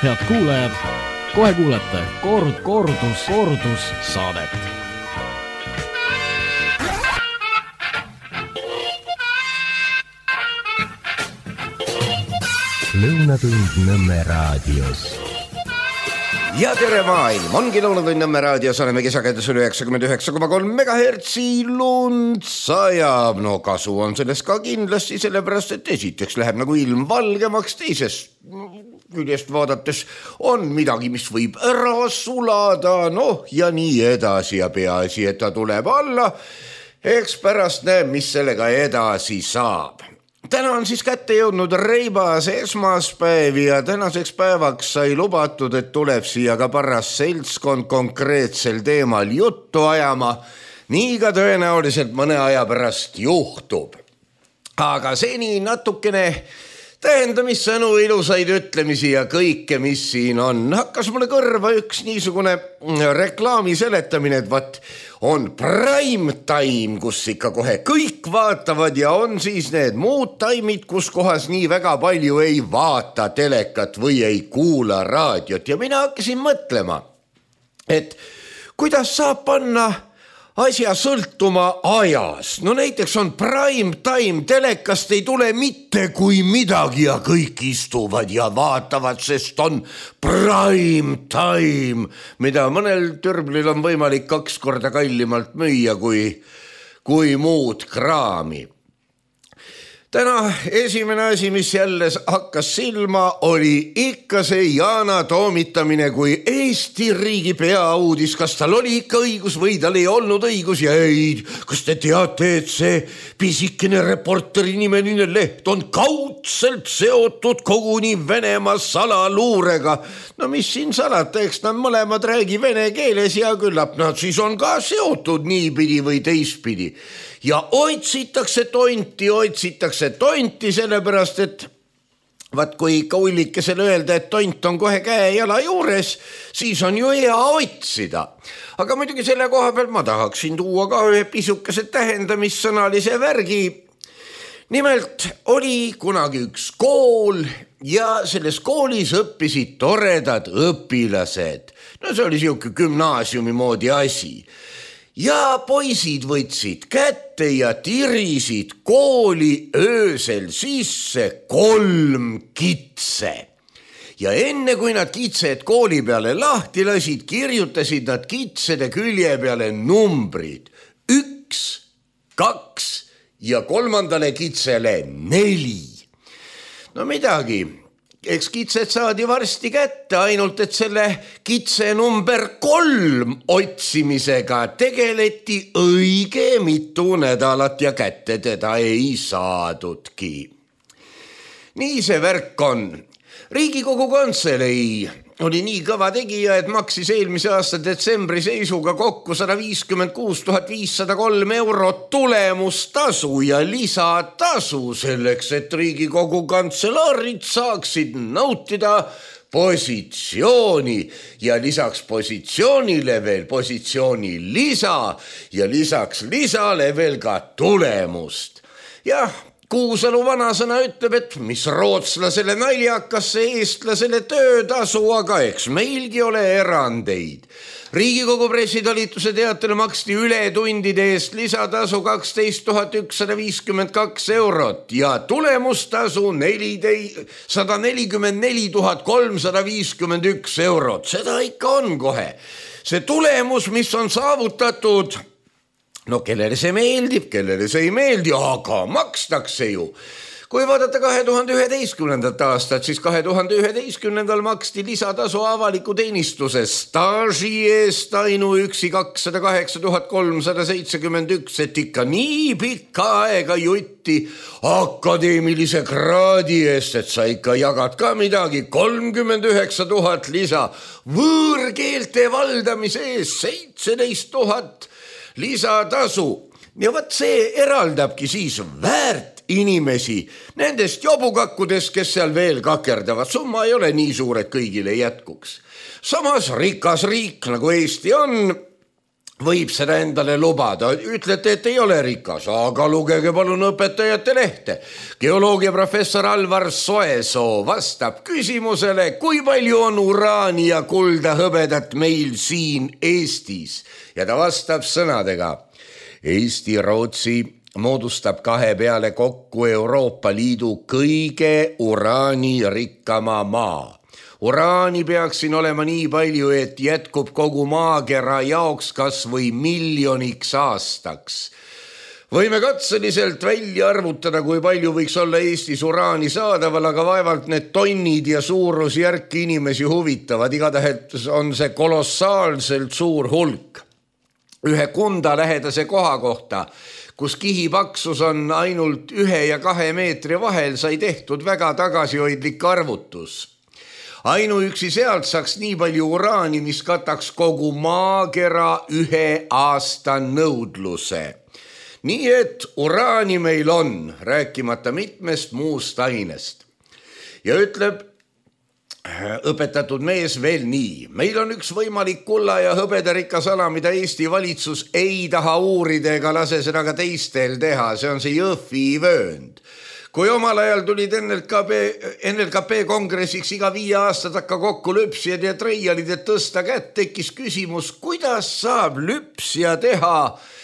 Head kuulajad, kohe kuulete kordus saadet. Lõunatund Nõmme raadios. Ja tere maailm, ongi Lõunatund Nõmme raadios, oleme kesakäides üle 99,3 MHz lund sajab. No kasu on sellest ka kindlasti, sellepärast et esiteks läheb nagu ilm valgemaks, teisest küljest vaadates on midagi, mis võib ära sulada, noh ja nii edasi ja peaasi, et ta tuleb alla. Eks pärast näeb, mis sellega edasi saab. Täna on siis kätte jõudnud reibas esmaspäev ja tänaseks päevaks sai lubatud, et tuleb siia ka paras seltskond konkreetsel teemal juttu ajama. Nii ka tõenäoliselt mõne aja pärast juhtub. Aga seni natukene tähendamissõnu, ilusaid ütlemisi ja kõike, mis siin on. Hakkas mulle kõrva üks niisugune reklaami seletamine, et vaat on prime time, kus ikka kohe kõik vaatavad ja on siis need muud taimid, kus kohas nii väga palju ei vaata telekat või ei kuula raadiot. Ja mina hakkasin mõtlema, et kuidas saab panna asja sõltuma ajas. No näiteks on prime time, telekast ei tule mitte kui midagi ja kõik istuvad ja vaatavad, sest on prime time, mida mõnel türblil on võimalik 2 korda kallimalt müüa kui muud kraami. Täna esimene asi, mis jälle hakkas silma, oli ikka see Yana Toomitamine kui Eesti riigi peauudis. Kas tal oli ikka õigus või tal ei olnud õigus? Ja ei, kas te teate, et see pisikene Reporteri nimeline leht on kaudselt seotud koguni Venemaa salaluurega? No mis siin salata, eks nad mõlemad räägi vene keeles ja küllap nad siis on ka seotud niipidi või teistpidi. Ja otsitakse tonti, sellepärast, et vaat kui ikka ullikesele öelda, et tont on kohe käe jala juures, siis on ju hea otsida. Aga muidugi selle koha peal ma tahaksin tuua ka ühe pisukese tähendamissõnalise värgi. Nimelt oli kunagi üks kool ja selles koolis õppisid toredad õpilased. No see oli siuke gümnaasiumi moodi asi. Ja poisid võtsid kätte ja tirisid kooli öösel sisse 3 kitse. Ja enne kui nad kitsed kooli peale lahti lasid, kirjutasid nad kitsede külje peale numbrid 1, 2 ja 3. kitsele 4. No midagi. Eks kitsed saadi varsti kätte, ainult et selle kitse number 3 otsimisega tegeleti õige mitu nädalat ja kätte teda ei saadudki. Nii see värk on. Riigikogu Kantselei oli nii kõva tegija, et maksis eelmise aasta detsembri seisuga kokku 156 503 eurot tulemustasu ja lisatasu selleks, et Riigikogu kantselaarid saaksid nautida positsiooni ja lisaks positsioonile veel positsiooni lisa ja lisaks lisale veel ka tulemust. Jah, Kuusalu vanasõna ütleb, et mis rootslasele naljakas, see eestlasele töötasu, aga eks meilgi ole erandeid. Riigikogu pressitalituse teatele maksti ületundide eest lisatasu 12 152 eurot ja tulemustasu 144 351 eurot. Seda ikka on kohe. See tulemus, mis on saavutatud, no kellele see meeldib, kellele see ei meeldi, aga makstakse ju. Kui vaadata 2011. aastat, siis 2011. maksti lisatasu avaliku teenistuse staaži eest ainuüksi 208 371, et ikka nii pikka aega jutti akadeemilise kraadi eest, et sa ikka jagad ka midagi, 39 000 lisa, võõrkeelte valdamise eest 17 000 lisatasu. Ja võt see eraldabki siis väärt inimesi nendest jobukakkudest, kes seal veel kakerdavad. Summa ei ole nii suur, et kõigile jätkuks. Samas rikas riik, nagu Eesti on, võib seda endale lubada. Ütlete, et ei ole rikas, aga lugege palun Õpetajate Lehte. Geoloogiaprofessor Alvar Soesoo vastab küsimusele, kui palju on uraani ja kulda hõbedat meil siin Eestis. Ja ta vastab sõnadega. Eesti, Rootsi moodustab 2 peale kokku Euroopa Liidu kõige uraanirikkama maa. Uraani peaks siin olema nii palju, et jätkub kogu maakera jaoks kas või miljoniks aastaks. Võime katseliselt välja arvutada, kui palju võiks olla Eestis uraani saadaval, aga vaevalt need tonnid ja suurusjärk inimesi huvitavad. Igatahes on see kolossaalselt suur hulk. Ühe Kunda lähedase koha kohta, kus kihipaksus on ainult 1 ja 2 meetri vahel, sai tehtud väga tagasihoidlik arvutus. Ainuüksi sealt saaks nii palju uraani, mis kataks kogu maakera 1 aasta nõudluse. Nii et uraani meil on, rääkimata mitmest muust ainest. Ja ütleb õpetatud mees veel nii. Meil on üks võimalik kulla ja hõbedarikas ala, mida Eesti valitsus ei taha uurida ega lase seda ka teistel teha. See on see Jõhvi vöönd. Kui omal ajal tulid NLKP kongressiks iga 5 aastat hakka kokku lüpsijad ja treialid, et tõsta kätt, tekkis küsimus, kuidas saab lüpsija teha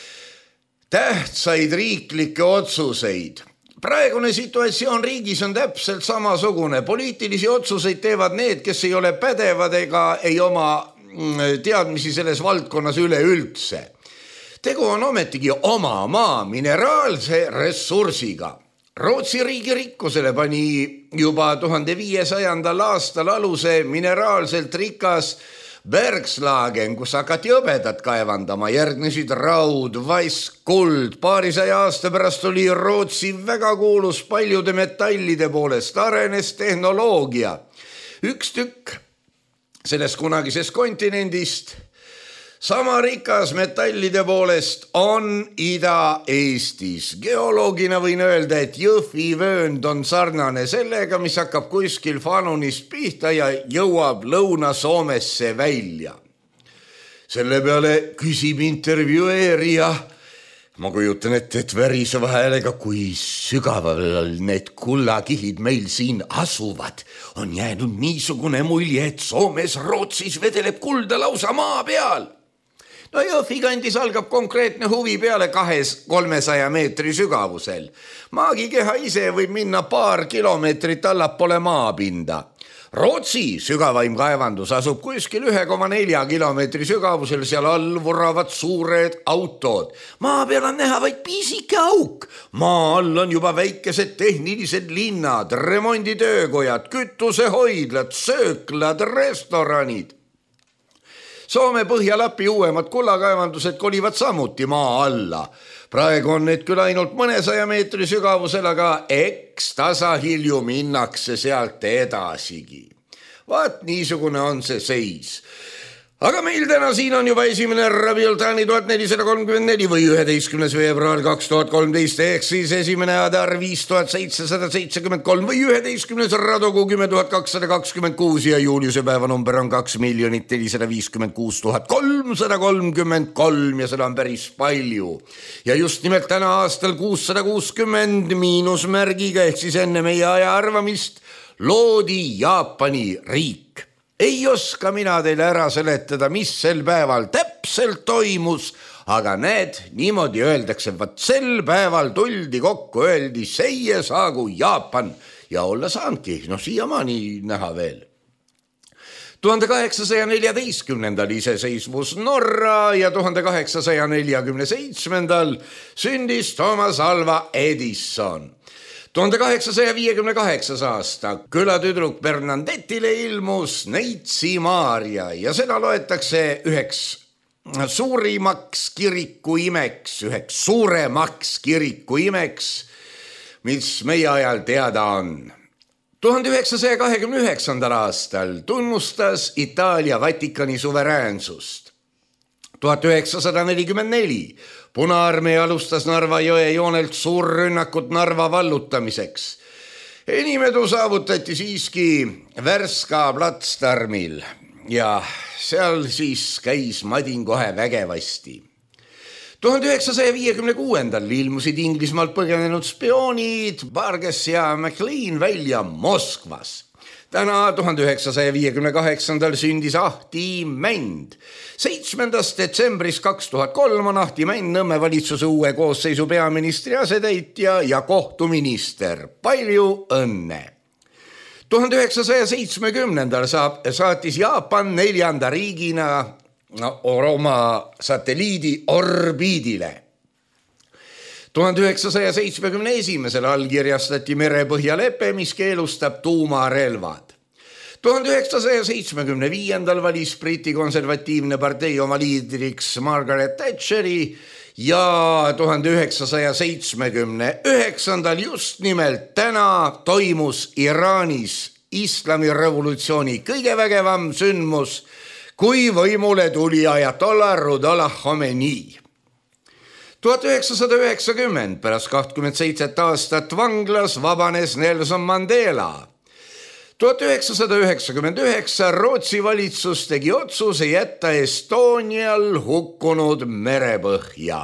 tähtsaid riiklikke otsuseid. Praegune situatsioon riigis on täpselt samasugune. Poliitilisi otsuseid teevad need, kes ei ole pädevad ega ei oma teadmisi selles valdkonnas üleüldse. Tegu on ometigi oma maa mineraalse ressursiga. Rootsi riigi rikkusele pani juba 1500. aastal aluse mineraalselt rikas Bergslagen, kus hakati hõbedat kaevandama, järgnesid raud, vask, kuld. 200 aasta pärast oli Rootsi väga kuulus paljude metallide poolest, arenes tehnoloogia. Üks tükk sellest kunagisest kontinendist, sama rikas metallide poolest on Ida-Eestis. Geoloogina võin öelda, et Jõhvi vöönd on sarnane sellega, mis hakkab kuskil Fanunist pihta ja jõuab Lõuna-Soomesse välja. Selle peale küsib intervjueerija, ma kujutan ette, et väriseva häälega, kui sügaval need kullakihid meil siin asuvad, on jäänud niisugune mulje, et Soomes, Rootsis vedeleb kulda lausa maa peal. No Jõhvi kandis algab konkreetne huvi peale 200-300 meetri sügavusel. Maagikeha ise võib minna paar kilomeetrit allapoole maapinda. Rootsi sügavaim kaevandus asub kuskil 1,4 kilomeetri sügavusel, seal all vuravad suured autod. Maa peal on näha vaid pisike auk. Maa all on juba väikesed tehnilised linnad, remonditöökojad, kütusehoidlad, sööklad, restoranid. Soome Põhja-Lapi uuemad kullakaevandused kolivad samuti maa alla. Praegu on need küll ainult mõnesaja meetri sügavusel, aga eks tasahilju minnakse sealt edasigi. Vaat niisugune on see seis. Aga meil täna siin on juba 1. Rabiultani 1434 või 11. veebruar 2013 ehk siis 1. Adar 5773 või 11. Radogu 10226 ja Juliuse päevanumber on 2 456 333 ja seda on päris palju. Ja just nimelt täna aastal 660 miinusmärgiga ehk siis enne meie aja arvamist loodi Jaapani riik. Ei oska mina teile ära seletada, mis sel päeval täpselt toimus, aga näed, niimoodi öeldakse, vaat sel päeval tuldi kokku, öeldi seie saagu Jaapan ja olla saanudki, siiamaani näha veel. 1814. iseseisvus Norra ja 1847. sündis Thomas Alva Edison. 1858. aasta külatüdruk Bernadetile ilmus Neitsi Maarja ja seda loetakse üheks suuremaks kirikuimeks, mis meie ajal teada on. 1929. aastal tunnustas Itaalia Vatikani suveräänsust. 1944 Punaarmee alustas Narva jõe joonelt suurrünnakut Narva vallutamiseks. Enim edu saavutati siiski Värska platsdarmil. ja seal siis käis madin kohe vägevasti. 1956. ilmusid Inglismaalt põgenenud spioonid Burgess ja McLean välja Moskvas. Täna 1958. sündis Ahti Mänd. 7. detsembris 2003 on Ahti Mänd Nõmme valitsuse uue koosseisu peaministri asetäitja ja kohtuminister. Palju õnne! 1970. saatis Jaapan 4. riigina oma satelliidi orbiidile. 1971. allkirjastati merepõhjalepe, mis keelustab tuumarelvad. 1975. valis Briti konservatiivne partei oma liidriks Margaret Thatcheri ja 1979. just nimelt täna toimus Iraanis islamirevolutsiooni kõige vägevam sündmus, kui võimule tuli ajatollah Ruhollah Khomeini. 1990 pärast 27 aastat vanglas vabanes Nelson Mandela. 1999 Rootsi valitsus tegi otsuse jätta Estonial hukkunud merepõhja.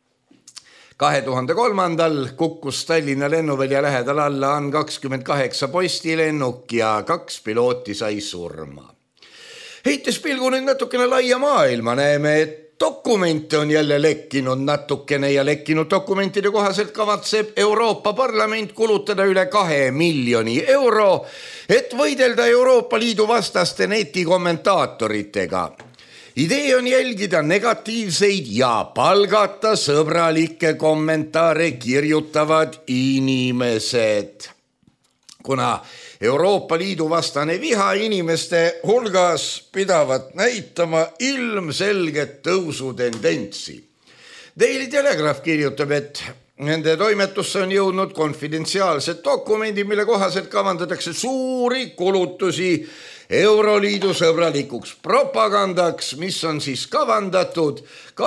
2003. kukkus Tallinna lennuvälja lähedal alla AN-28 postilennuk ja 2 pilooti sai surma. Heites pilgu nüüd natukene laia maailma, näeme, et dokumente on jälle lekkinud natukene ja lekkinud dokumentide kohaselt kavatseb Euroopa Parlament kulutada üle 2 miljoni euro, et võidelda Euroopa Liidu vastaste netikommentaatoritega. Idee on jälgida negatiivseid ja palgata sõbralikke kommentaare kirjutavad inimesed. Kuna Euroopa Liidu vastane viha inimeste hulgas pidavat näitama ilmselget tõusutendentsi. Daily Telegraph kirjutab, et nende toimetusse on jõudnud konfidentsiaalsed dokumendid, mille kohaselt kavandatakse suuri kulutusi Euroliidu sõbralikuks propagandaks, mis on siis kavandatud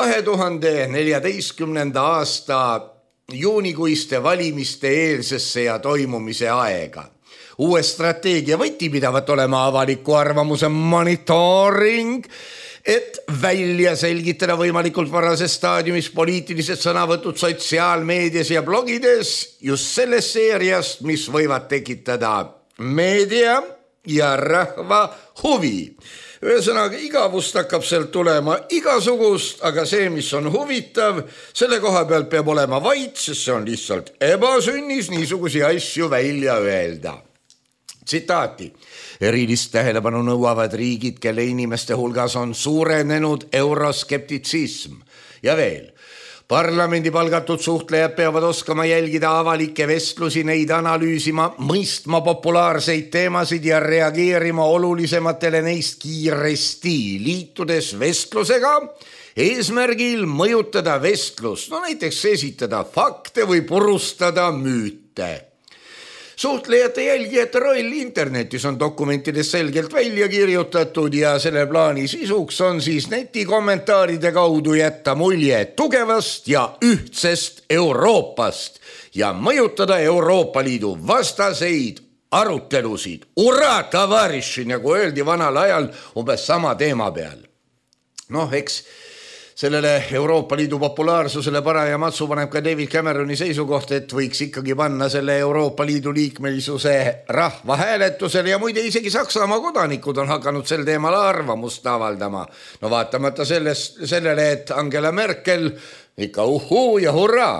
2014. aasta juunikuiste valimiste eelsesse ja toimumise aega. Uue strateegia võti pidavat olema avaliku arvamuse monitooring, et välja selgitada võimalikult varases staadiumis poliitilised sõnavõtud sotsiaalmeedias ja blogides just sellest seeriast, mis võivad tekitada meedia ja rahva huvi. Ühesõnaga, igavust hakkab sealt tulema igasugust, aga see, mis on huvitav, selle koha pealt peab olema vait, sest see on lihtsalt ebasünnis niisugusi asju välja öelda. Tsitaati. Erilist tähelepanu nõuavad riigid, kelle inimeste hulgas on suurenenud euroskeptitsism. Ja veel, parlamendi palgatud suhtlejad peavad oskama jälgida avalikke vestlusi, neid analüüsima, mõistma populaarseid teemasid ja reageerima olulisematele neist kiiresti, liitudes vestlusega, eesmärgil mõjutada vestlust, näiteks esitada fakte või purustada müüte. Suhtlejate jälgijate roll internetis on dokumentides selgelt välja kirjutatud ja selle plaani sisuks on siis netikommentaaride kaudu jätta mulje tugevast ja ühtsest Euroopast ja mõjutada Euroopa Liidu vastaseid arutelusid. Ura, tavariši, nagu öeldi vanal ajal umbes sama teema peal. Eks sellele Euroopa Liidu populaarsusele paraja matsu paneb ka David Cameroni seisukoht, et võiks ikkagi panna selle Euroopa Liidu liikmelisuse rahvahääletusele ja muide isegi Saksamaa kodanikud on hakanud sel teemal arvamust avaldama. Vaatamata sellele, et Angela Merkel ikka uhuu ja hurraa.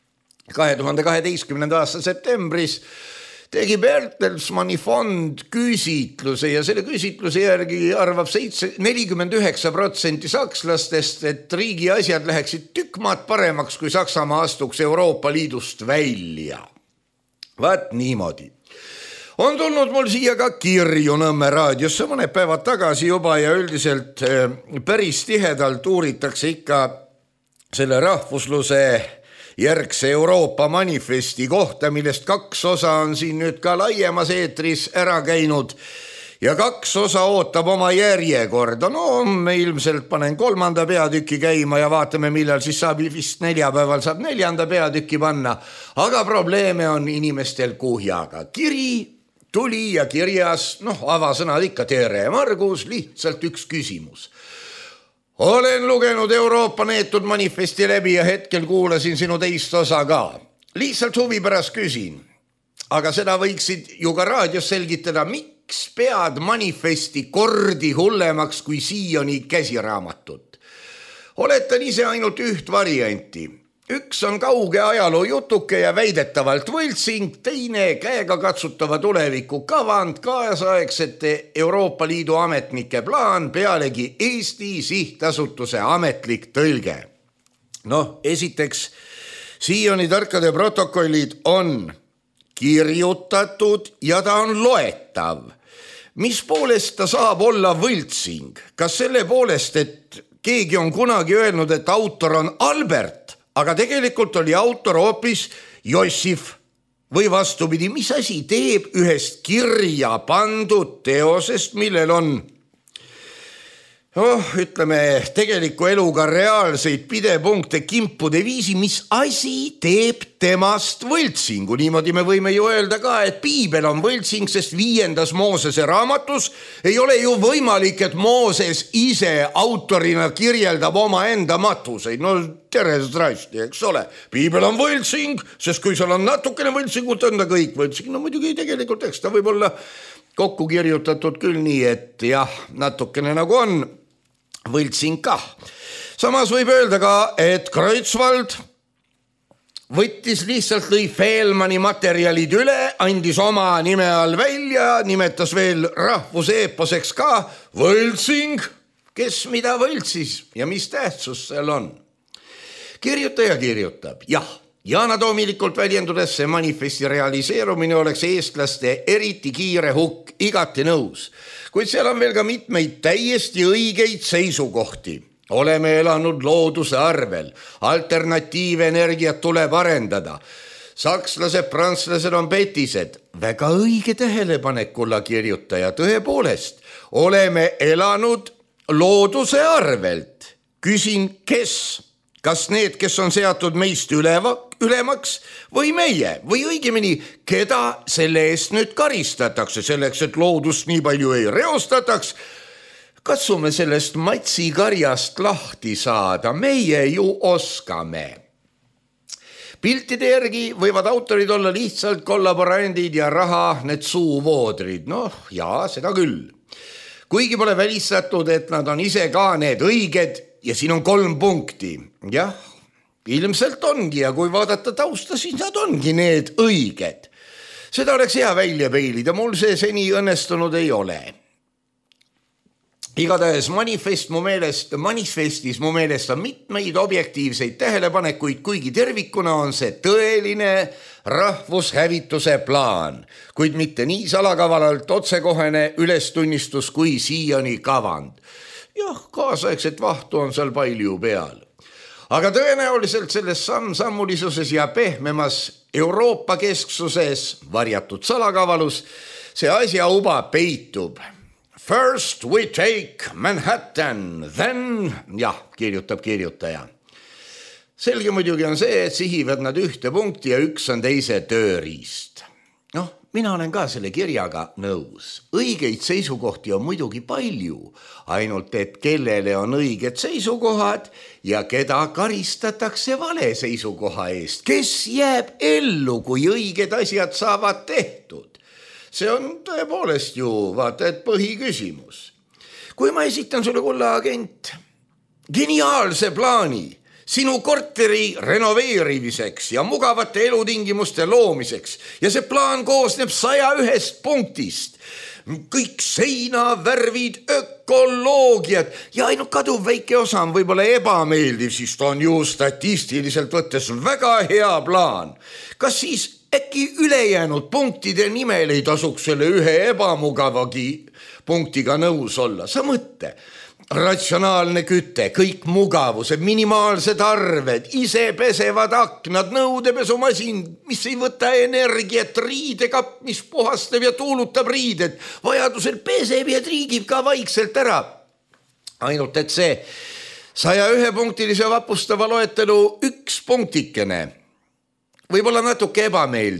2012. aasta septembris tegi Bertelsmanni fond küsitluse ja selle küsitluse järgi arvab 49% sakslastest, et riigi asjad läheksid tükk maad paremaks, kui Saksamaa astuks Euroopa Liidust välja. Vaat niimoodi. On tulnud mul siia ka kirju Nõmme raadiosse mõned päevad tagasi juba ja üldiselt päris tihedalt uuritakse ikka selle rahvusluse järgse Euroopa manifesti kohta, millest 2 osa on siin nüüd ka laiemas eetris ära käinud ja 2 osa ootab oma järjekorda. Me ilmselt panen 3. peatüki käima ja vaatame, millal siis saab, vist neljapäeval saab 4. peatüki panna, aga probleeme on inimestel kuhjaga. Kiri tuli ja kirjas, avasõnad ikka tere, Margus, lihtsalt üks küsimus. Olen lugenud Euroopa neetud manifesti läbi ja hetkel kuulasin sinu teist osa ka. Lihtsalt huvi pärast küsin, aga seda võiksid ju ka raadios selgitada, miks pead manifesti kordi hullemaks kui siiani käsiraamatut. Oletan ise ainult üht varianti. Üks on kauge ajaloo jutuke ja väidetavalt võltsing, teine käega katsutava tuleviku kavand, kaasaegsete Euroopa Liidu ametnike plaan, pealegi Eesti sihtasutuse ametlik tõlge. Esiteks, siiani tarkade protokollid on kirjutatud ja ta on loetav. Mis poolest ta saab olla võltsing? Kas selle poolest, et keegi on kunagi öelnud, et autor on Albert, aga tegelikult oli autor hoopis Jossif või vastupidi, mis asi teeb ühest kirja pandud teosest, millel on tegeliku eluga reaalseid pidepunkte kimpude viisi, mis asi teeb temast võltsingu. Niimoodi me võime ju öelda ka, et piibel on võltsing, sest 5. Moosese raamatus ei ole ju võimalik, et Mooses ise autorina kirjeldab oma enda matuseid. Tere strasti, eks ole. Piibel on võltsing, sest kui seal on natukene võltsingut, on ta kõik võltsing. Muidugi tegelikult, eks ta võib olla kokku kirjutatud küll nii, et jah, natukene nagu on võltsing kah. Samas võib öelda ka, et Kreutzwald võttis lihtsalt lõi Fehlmanni materjalid üle, andis oma nime all välja, nimetas veel rahvuseeposeks ka võltsing, kes mida võltsis ja mis tähtsus seal on. Kirjutaja kirjutab, jah, Yana Toomilikult väljendudes see manifesti realiseerumine oleks eestlaste eriti kiire hukk, igati nõus. Kuid seal on veel ka mitmeid täiesti õigeid seisukohti. Oleme elanud looduse arvel, alternatiivenergiat tuleb arendada. Sakslased, prantslased on petised. Väga õige tähelepanekulla kirjutaja, tõepoolest. Oleme elanud looduse arvelt. Küsin, kes? Kas need, kes on seatud meist ülemaks või meie? Või õigemini, keda selle eest nüüd karistatakse selleks, et loodust nii palju ei reostataks? Katsume sellest matsikarjast lahti saada, meie ju oskame. Piltide järgi võivad autorid olla lihtsalt kollaborandid ja raha need suuvoodrid. Jaa, seda küll. Kuigi pole välistatud, et nad on ise ka need õiged ja siin on 3 punkti. Jah, ilmselt ongi ja kui vaadata tausta, siis nad ongi need õiged. Seda oleks hea välja peilida, mul see seni õnnestunud ei ole. Igatahes manifestis mu meelest on mitmeid objektiivseid tähelepanekuid, kuigi tervikuna on see tõeline rahvushävituse plaan, kuid mitte nii salakavalalt otsekohene ülestunnistus kui siiani kavand. Jah, kaasaegset vahtu on seal palju peal. Aga tõenäoliselt selles sammulisuses ja pehmemas Euroopa kesksuses varjatud salakavalus see asja uba peitub. First we take Manhattan, then, kirjutab kirjutaja. Selge muidugi on see, et sihivad nad ühte punkti ja üks on teise tööriist. Mina olen ka selle kirjaga nõus. Õigeid seisukohti on muidugi palju, ainult et kellele on õiged seisukohad ja keda karistatakse vale seisukoha eest. Kes jääb ellu, kui õiged asjad saavad tehtud? See on tõepoolest ju, vaata, et põhiküsimus. Kui ma esitan sulle, kulla agent, geniaalse plaani sinu korteri renoveerimiseks ja mugavate elutingimuste loomiseks ja see plaan koosneb 101 punktist. Kõik seinavärvid, ökoloogiad ja ainult kaduv väike osa on võib-olla ebameeldiv, siis ta on ju statistiliselt võttes väga hea plaan. Kas siis äkki ülejäänud punktide nimel ei tasuks selle ühe ebamugavagi punktiga nõus olla? Sa mõtte, ratsionaalne küte, kõik mugavused, minimaalsed arved, ise pesevad aknad, nõudepesumasin, mis ei võta energiat, riidekapp, mis puhastab ja tuulutab riided, vajadusel peseb ja triigib ka vaikselt ära. Ainult et see 101-punktilise vapustava loetelu üks punktikene võib olla natuke ebameeldiv.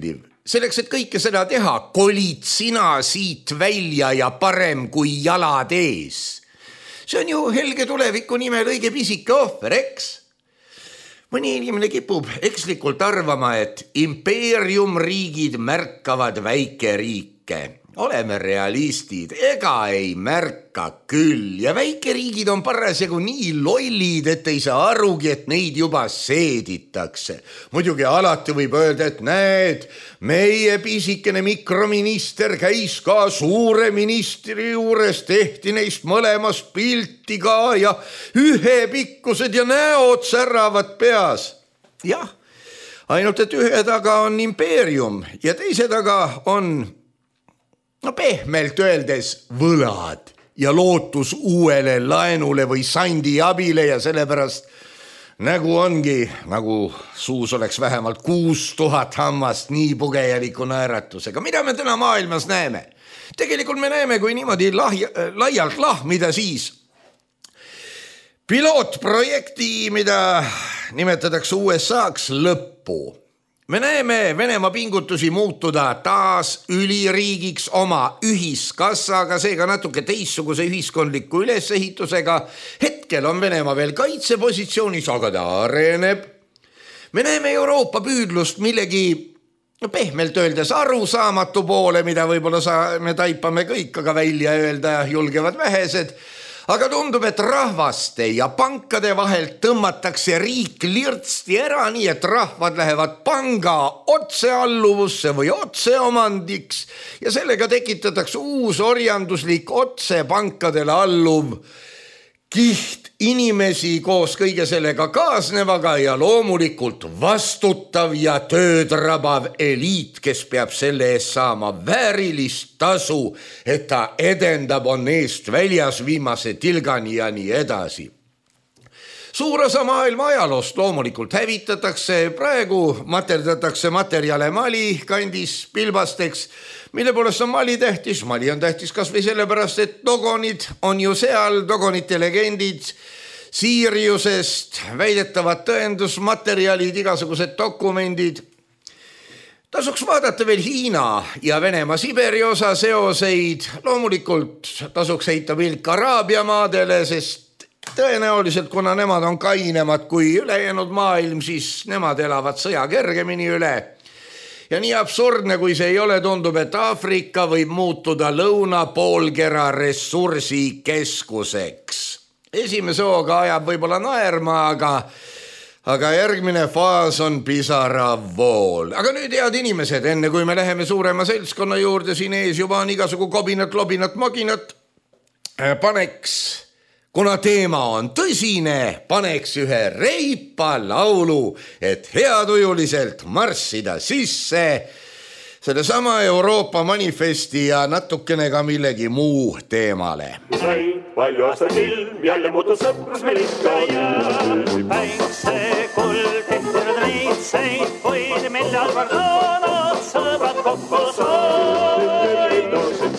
selleks, et kõike seda teha, kolid sina siit välja ja parem kui jalad ees. See on ju helge tuleviku nimel õige pisike ohver, eks? Mõni inimene kipub ekslikult arvama, et impeeriumriigid märkavad väikeriike. Oleme realistid, ega ei märka küll ja väikeriigid on parasjagu nii lollid, et ei saa arugi, et neid juba seeditakse. Muidugi alati võib öelda, et näed, meie pisikene mikrominister käis ka suure ministri juures, tehti neist mõlemast pilti ka ja ühepikkused ja näod säravad peas. Jah, ainult et ühe taga on impeerium ja teise taga on pehmelt öeldes võlad ja lootus uuele laenule või sandi abile ja sellepärast nägu ongi, nagu suus oleks vähemalt 6000 hammast nii pugejaliku naeratusega. Mida me täna maailmas näeme? Tegelikult me näeme, kui niimoodi laialt lahmida siis pilootprojekti, mida nimetatakse USA-ks lõppu. Me näeme Venemaa pingutusi muutuda taas üliriigiks oma ühiskassaga, seega natuke teistsuguse ühiskondliku ülesehitusega. Hetkel on Venemaa veel kaitsepositsioonis, aga ta areneb. Me näeme Euroopa püüdlust millegi pehmelt öeldes arusaamatu poole, mida võib-olla me taipame kõik, aga välja öelda julgevad vähesed. Aga tundub, et rahvaste ja pankade vahelt tõmmatakse riik lirtsti ära, nii et rahvad lähevad panga otsealluvusse või otseomandiks ja sellega tekitatakse uus orjanduslik otse pankadele alluv kiht inimesi koos kõige sellega kaasnevaga ja loomulikult vastutav ja tööd rabav eliit, kes peab selle eest saama väärilist tasu, et ta edendab on eest väljas viimase tilgani ja nii edasi. Suur osa maailma ajaloost loomulikult hävitatakse, praegu materdatakse materjale Mali kandis pilbasteks, mille poolest on Mali tähtis. Mali on tähtis kas või sellepärast, et dogonid on ju seal, dogonite legendid, Siiriusest, väidetavad tõendusmaterjalid, igasugused dokumendid. Tasuks vaadata veel Hiina ja Venemaa Siberi osa seoseid, loomulikult tasuks heita pilk Araabia maadele, sest tõenäoliselt, kuna nemad on kainemad kui ülejäänud maailm, siis nemad elavad sõja kergemini üle. Ja nii absurdne, kui see ei ole, tundub, et Aafrika võib muutuda lõunapoolkera ressursi keskuseks. Esimese hooga ajab võib-olla naerma, aga järgmine faas on pisaravool. Aga nüüd head inimesed, enne kui me läheme suurema seltskonna juurde, siin ees juba on igasugu kobinat, lobinat, maginat, paneks, kuna teema on tõsine, paneks ühe reipa laulu, et heatujuliselt marssida sisse sellesama Euroopa manifesti ja natukene ka millegi muu teemale. Palju aastaid ilm, jälle muutus sõprus meil ikka jääb. Päikse kuld tehtud neitseid, kuid millal vardanad sõbrad kokku said.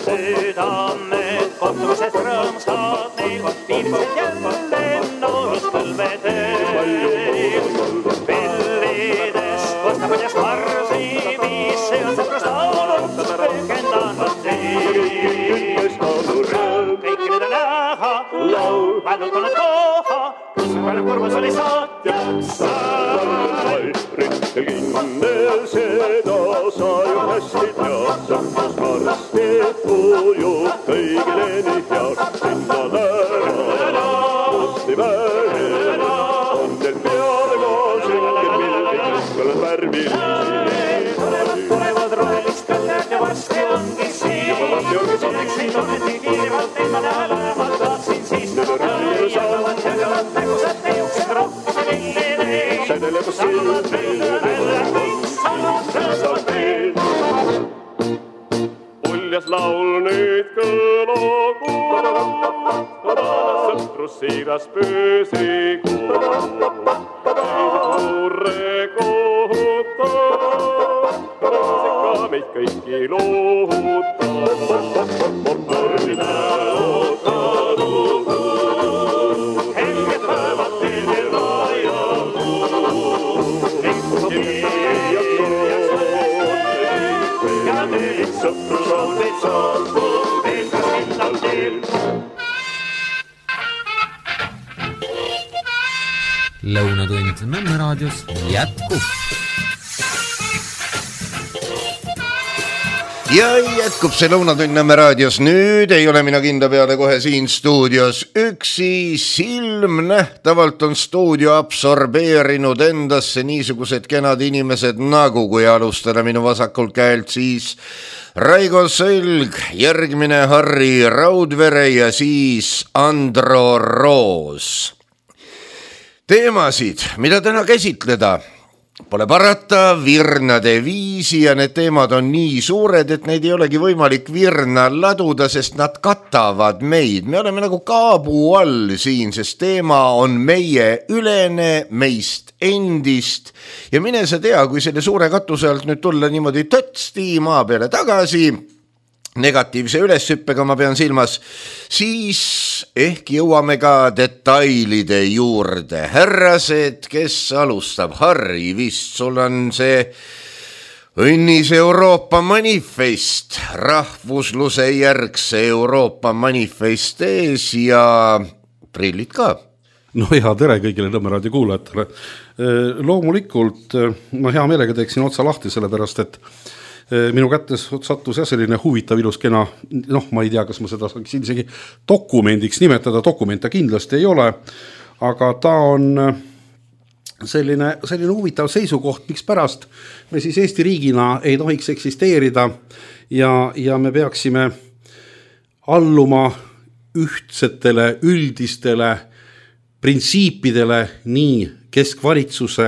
Südamed kohtumisest rõõmsad neil, viimsed jälle nooruspõlved eil. Pillidest kostapadjast marsi, mis see on sõprust laulud, pöögendanud teil. Kõik nüüd on näha, vaadult olnud koha, kus palju kurvus oli saatjaks sai. Rüttel kindel seda sa ju hästi tead, sõprus varsti ujub kõigile nii head. Sinna lära, kusti vähe, on teil peale koos, ükkel mildi kõskõled värvilisi. Tulevad rohelist kõlled ja varsti ongi siin, oleksin ometi kiirvalt ilma näha lähemalt tahtsin siis jagavad nägused teiuksed rohkise lillid sädeleb silmad välja kõik saavad teed. Uljas laul nüüd kõlagu, sõprus siiras püsigu, suure kohuta, ka meid kõiki lohuta. Mortori näotadu, helged päevad teil rajadu, liikuv kirjaks sõprus on meid saatnud enda kindlal teel. Lõunatund Nõmme raadios jätkub. Ja jätkub see Lõunatund Nõmme raadios. Nüüd ei ole mina kinda peale kohe siin stuudios üksi. Silmnähtavalt on stuudio absorbeerinud endasse niisugused kenad inimesed nagu, kui alustada minu vasakul käelt, siis Raigo Sõlg, järgmine Harri Raudvere ja siis Andro Roos. Teemasid, mida täna käsitleda, pole parata, virnade viisi ja need teemad on nii suured, et neid ei olegi võimalik virna laduda, sest nad katavad meid. Me oleme nagu kaabu all siin, sest teema on meie ülene, meist endist ja mine sa tea, kui selle suure katuse alt nüüd tulla niimoodi tõtsti maa peale tagasi, negatiivse üleshüppega ma pean silmas, siis ehk jõuame ka detailide juurde. Härrased, kes alustab? Harri, vist sul on see õnnis Euroopa manifest, rahvusluse järgse Euroopa manifest ees ja prillid ka. No ja tere kõigile Nõmme raadio kuulajatele. Loomulikult ma hea meelega teeksin otsa lahti, sellepärast et minu kätte sattus selline huvitav ilus kena, ma ei tea, kas ma seda saaks isegi dokumendiks nimetada, dokumenta kindlasti ei ole, aga ta on selline huvitav seisukoht, miks pärast me siis Eesti riigina ei tohiks eksisteerida ja me peaksime alluma ühtsetele, üldistele printsiipidele nii keskvalitsuse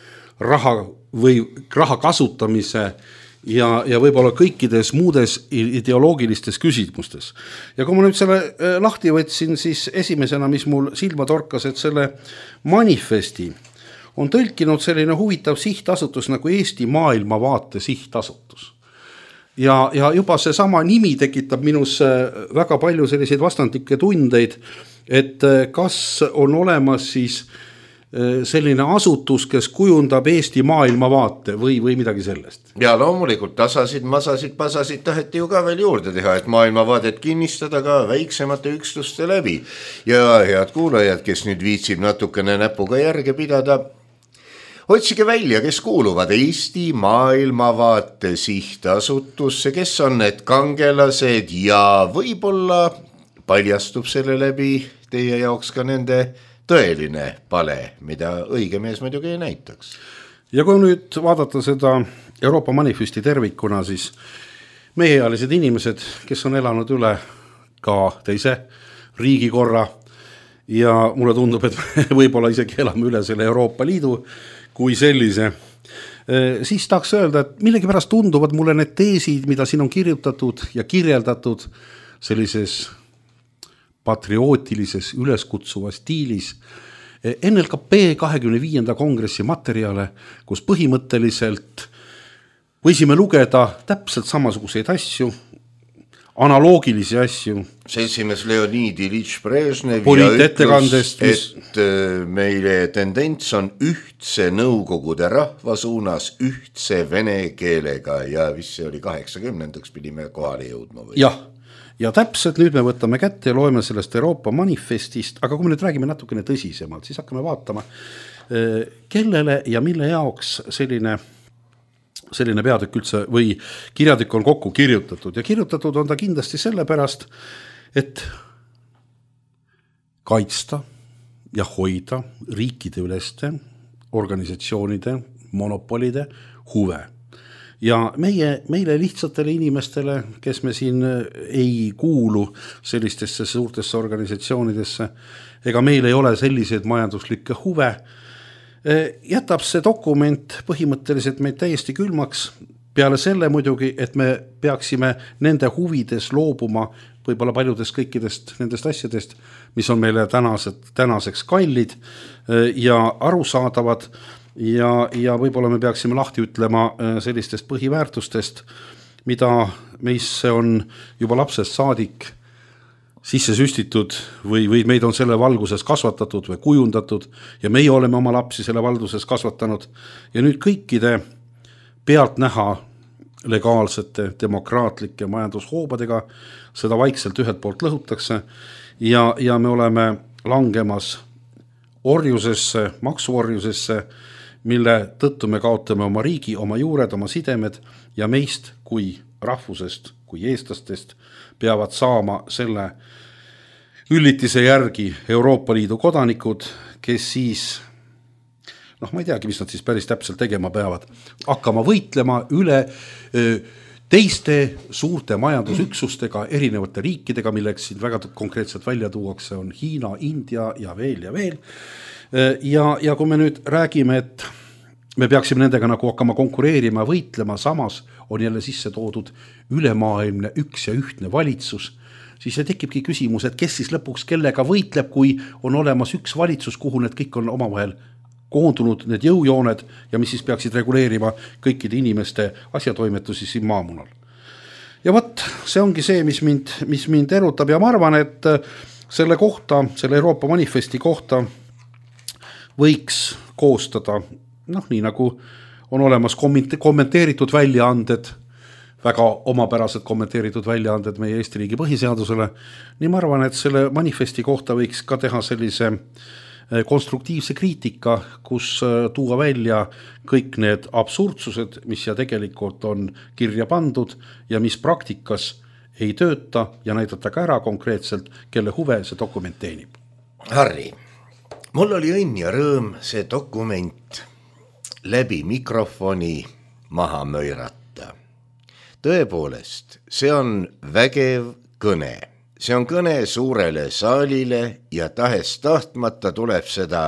raha kasutamise ja võib-olla kõikides muudes ideoloogilistes küsimustes. Ja kui ma nüüd selle lahti võtsin, siis esimesena, mis mul silma torkas, et selle manifesti on tõlkinud selline huvitav sihtasutus nagu Eesti Maailmavaate sihtasutus. Ja juba see sama nimi tekitab minus väga palju selliseid vastandlikke tundeid, et kas on olemas siis selline asutus, kes kujundab Eesti maailmavaate või midagi sellest. Ja loomulikult tasasid, masasid, pasasid taheti ju ka veel juurde teha, et maailmavaadet kinnistada ka väiksemate ükstuste läbi. Ja head kuulajad, kes nüüd viitsib natukene näpuga järge pidada, otsige välja, kes kuuluvad Eesti maailmavaate sihtasutusse, kes on need kangelased ja võib-olla paljastub selle läbi teie jaoks ka nende tõeline pale, mida õige mees muidugi ei näitaks. Ja kui nüüd vaadata seda Euroopa manifesti tervikuna, siis meiealised inimesed, kes on elanud üle ka teise riigikorra ja mulle tundub, et võib-olla isegi elame üle selle Euroopa Liidu kui sellise, siis tahaks öelda, et millegipärast tunduvad mulle need teesid, mida siin on kirjutatud ja kirjeldatud sellises patriootilises üleskutsува stiilis NLKP 25. kongressi materjale, kus põhimõtteliselt võisime lugeda täpselt samasuguseid asju, analoogilisi asju. Seltsimees Leonid Ilich Brežnev ja ütles, et meile tendents on ühtse Nõukogude rahva suunas ühtse vene keelega ja vist see oli 80-ndaks pidime kohale jõudma või? Jah. Ja täpselt nüüd me võtame kätte ja loeme sellest Euroopa manifestist, aga kui me nüüd räägime natukene tõsisemalt, siis hakkame vaatama, kellele ja mille jaoks selline peatükk üldse või kirjatükk on kokku kirjutatud. Ja kirjutatud on ta kindlasti sellepärast, et kaitsta ja hoida riikide üleste organisatsioonide, monopolide huve. Ja meile lihtsatele inimestele, kes me siin ei kuulu sellistesse suurtesse organisatsioonidesse, ega meil ei ole selliseid majanduslikke huve, jätab see dokument põhimõtteliselt meid täiesti külmaks, peale selle muidugi, et me peaksime nende huvides loobuma võib-olla paljudest kõikidest nendest asjadest, mis on meile tänaseks kallid ja arusaadavad, ja võib-olla me peaksime lahti ütlema sellistest põhiväärtustest, mida meisse on juba lapsest saadik sisse süstitud või meid on selle valguses kasvatatud või kujundatud ja meie oleme oma lapsi selle valguses kasvatanud ja nüüd kõikide pealt näha legaalsete demokraatlike majandushoobadega, seda vaikselt ühelt poolt lõhutakse ja me oleme langemas orjusesse, maksuorjusesse, mille tõttu me kaotame oma riigi, oma juured, oma sidemed ja meist kui rahvusest, kui eestlastest peavad saama selle üllitise järgi Euroopa Liidu kodanikud, kes siis, ma ei teagi, mis nad siis päris täpselt tegema peavad, hakkama võitlema üle teiste suurte majandusüksustega, erinevate riikidega, milleks siin väga konkreetselt välja tuuakse, on Hiina, India ja veel. Ja kui me nüüd räägime, et me peaksime nendega nagu hakkama konkureerima, võitlema, samas on jälle sisse toodud ülemaailmne üks ja ühtne valitsus, siis see tekibki küsimus, et kes siis lõpuks kellega võitleb, kui on olemas üks valitsus, kuhu need kõik on omavahel koondunud, need jõujooned ja mis siis peaksid reguleerima kõikide inimeste asjatoimetusi siin maamunal. Ja võt, see ongi see, mis mind erutab ja ma arvan, et selle kohta, selle Euroopa manifesti kohta võiks koostada, nii nagu on olemas kommenteeritud väljaanded, väga omapärased kommenteeritud väljaanded meie Eesti riigi põhiseadusele, nii ma arvan, et selle manifesti kohta võiks ka teha sellise konstruktiivse kriitika, kus tuua välja kõik need absurdsused, mis ja tegelikult on kirja pandud ja mis praktikas ei tööta ja näidata ka ära konkreetselt, kelle huve see dokument teenib. Harri, mul oli õnn ja rõõm see dokument läbi mikrofoni maha möirata. Tõepoolest, see on vägev kõne. See on kõne suurele saalile ja tahes tahtmata tuleb seda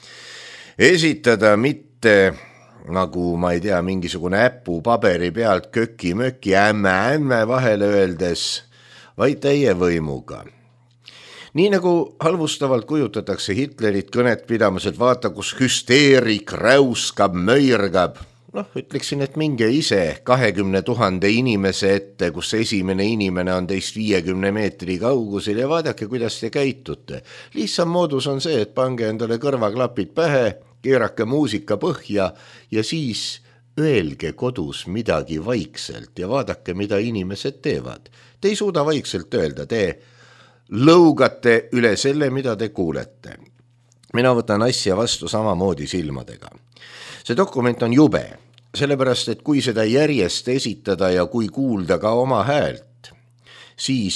esitada mitte nagu, ma ei tea, mingisugune äppu paberi pealt köki-möki ämme vahele öeldes, vaid täie võimuga. Nii nagu halvustavalt kujutatakse Hitlerit kõnet pidamas, et vaata, kus hüsteerik räuskab, möirgab. Ütleksin, et minge ise 20 000 inimese ette, kus esimene inimene on teist 50 meetri kaugusel ja vaadake, kuidas te käitute. Lihtsam moodus on see, et pange endale kõrvaklapid pähe, keerake muusika põhja ja siis öelge kodus midagi vaikselt ja vaadake, mida inimesed teevad. Te ei suuda vaikselt öelda, te lõugate üle selle, mida te kuulete. Mina võtan asja vastu samamoodi silmadega. See dokument on jube, sellepärast, et kui seda järjest esitada ja kui kuulda ka oma häält, siis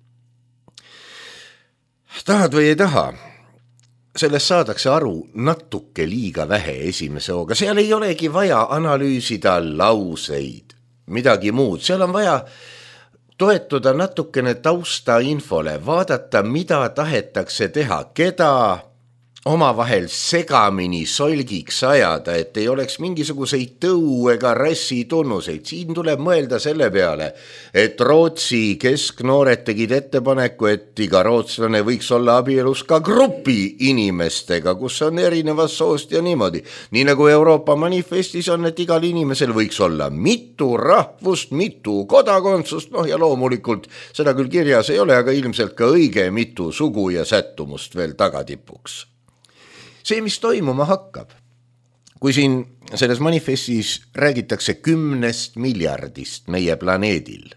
tahad või ei taha, sellest saadakse aru natuke liiga vähe esimese hooga. Seal ei olegi vaja analüüsida lauseid, midagi muud. Seal on vaja toetuda natukene tausta infole, vaadata, mida tahetakse teha, keda omavahel segamini solgiks ajada, et ei oleks mingisuguseid tõu ega rassi tunnuseid. Siin tuleb mõelda selle peale, et Rootsi kesknoored tegid ettepaneku, et iga rootslane võiks olla abielus ka grupi inimestega, kus on erinevast soost ja niimoodi. Nii nagu Euroopa manifestis on, et igal inimesel võiks olla mitu rahvust, mitu kodakondsust, ja loomulikult seda küll kirjas ei ole, aga ilmselt ka õige mitu sugu ja sättumust veel tagatipuks. See, mis toimuma hakkab, kui siin selles manifestis räägitakse 10 miljardist meie planeedil.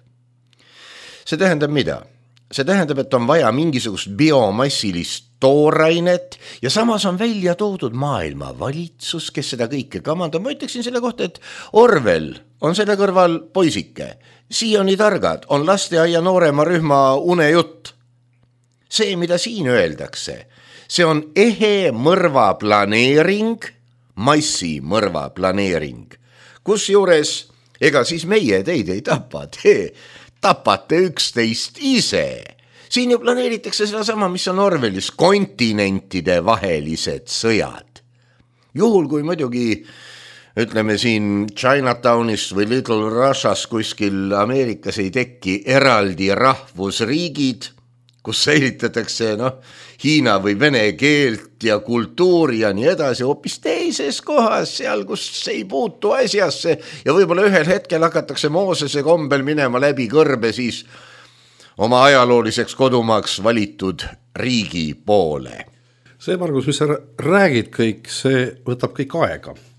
See tähendab mida? See tähendab, et on vaja mingisugust biomassilist toorainet ja samas on välja toodud maailma valitsus, kes seda kõike kamandab. Ma ütleksin selle kohta, et Orwell on selle kõrval poisike. Siiani targad on lasteaia noorema rühma unejutt. See, mida siin öeldakse, see on ehe mõrva planeering, massi mõrva planeering, kus juures, ega siis meie teid ei tapa, te tapate üksteist ise. Siin ju planeeritakse seda sama, mis on Orwellis, kontinentide vahelised sõjad. Juhul, kui muidugi, ütleme siin Chinatownist või Little Russias kuskil Ameerikas ei tekki eraldi rahvusriigid, kus säilitatakse Hiina või vene keelt ja kultuuri ja nii edasi, hoopis teises kohas, seal, kus ei puutu asjasse ja võib-olla ühel hetkel hakatakse Moosese kombel minema läbi kõrbe siis oma ajalooliseks kodumaaks valitud riigi poole. See, Margus, mis sa räägid kõik, see võtab kõik aega.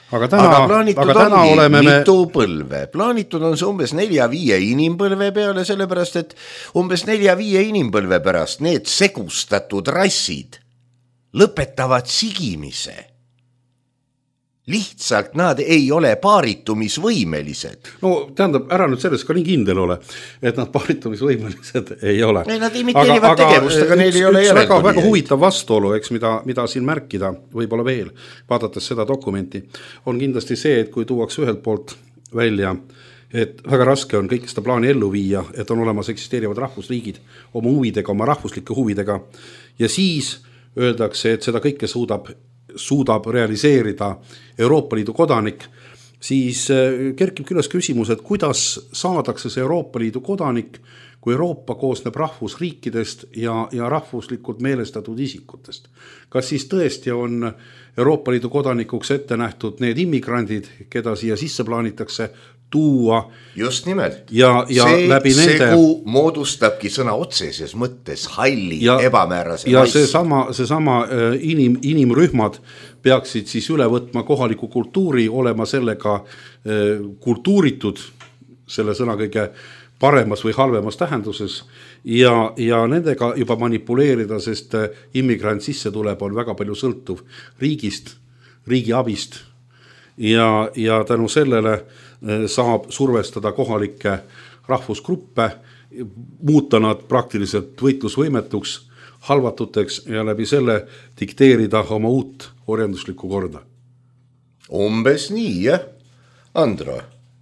Aga täna oleme mitu põlve. Plaanitud on see umbes 4-5 inimpõlve peale, sellepärast, et umbes 4-5 inimpõlve pärast need segustatud rassid lõpetavad sigimise. Lihtsalt nad ei ole paaritumisvõimelised. No tähendab, ära nüüd sellest ka nii kindel ole, et nad paaritumisvõimelised ei ole. Nad imiteerivad tegevust, aga neil ei ole järelkonijaid. Väga huvitav vastuolu, eks, mida siin märkida, võib-olla veel, vaadates seda dokumenti, on kindlasti see, et kui tuuakse ühelt poolt välja, et väga raske on kõik seda plaani ellu viia, et on olemas eksisteerivad rahvusriigid oma huvidega, oma rahvuslike huvidega ja siis öeldakse, et seda kõike suudab realiseerida Euroopa Liidu kodanik, siis kerkib külas küsimus, et kuidas saadakse see Euroopa Liidu kodanik, kui Euroopa koosneb rahvusriikidest ja rahvuslikult meelestatud isikutest. Kas siis tõesti on Euroopa Liidu kodanikuks ette nähtud need immigrandid, keda siia sisse plaanitakse tuua? Just nimelt. Ja läbi nende... Segu moodustabki sõna otseses mõttes halli, ebamäärase ja seesama inimrühmad peaksid siis üle võtma kohaliku kultuuri, olema sellega kultuuritud, selle sõna kõige paremas või halvemas tähenduses ja nendega juba manipuleerida, sest immigrant sisse tuleb, on väga palju sõltuv riigist, riigi abist ja tänu sellele saab survestada kohalikke rahvusgruppe, muuta nad praktiliselt võitlusvõimetuks, halvatuteks ja läbi selle dikteerida oma uut orjanduslikku korda. Umbes nii, jah? Andro?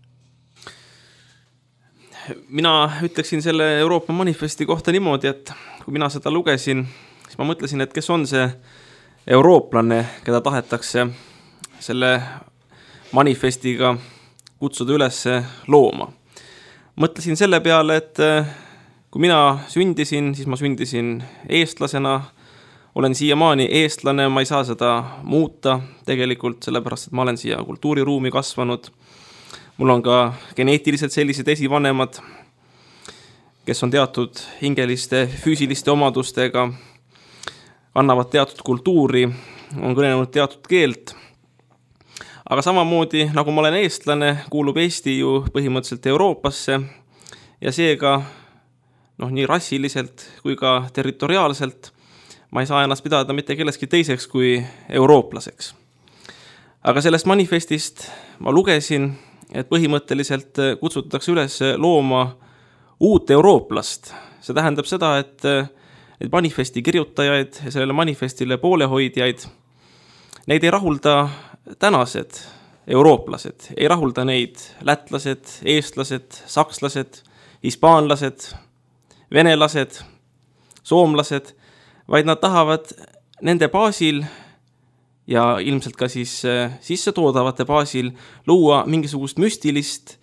Mina ütleksin selle Euroopa manifesti kohta niimoodi, et kui mina seda lugesin, siis ma mõtlesin, et kes on see eurooplane, keda tahetakse selle manifestiga kutsuda üles looma. Mõtlesin selle peale, et kui mina sündisin, siis ma sündisin eestlasena, olen siiamaani eestlane, ma ei saa seda muuta tegelikult, sellepärast, et ma olen siia kultuuriruumi kasvanud. Mul on ka geneetiliselt sellised esivanemad, kes on teatud hingeliste, füüsiliste omadustega, annavad teatud kultuuri, on kõnelenud teatud keelt. Aga samamoodi, nagu ma olen eestlane, kuulub Eesti ju põhimõtteliselt Euroopasse ja seega nii rassiliselt kui ka territoriaalselt ma ei saa ennast pidada mitte kelleski teiseks kui eurooplaseks. Aga sellest manifestist ma lugesin, et põhimõtteliselt kutsutakse üles looma uut eurooplast. See tähendab seda, et manifesti kirjutajaid ja sellele manifestile poolehoidjaid, neid ei rahulda tänased eurooplased, ei rahulda neid lätlased, eestlased, sakslased, hispaanlased, venelased, soomlased, vaid nad tahavad nende baasil ja ilmselt ka siis sissetoodavate baasil luua mingisugust müstilist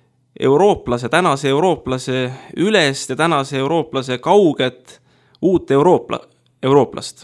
tänase eurooplase ülest ja tänase eurooplase kauget uut eurooplast.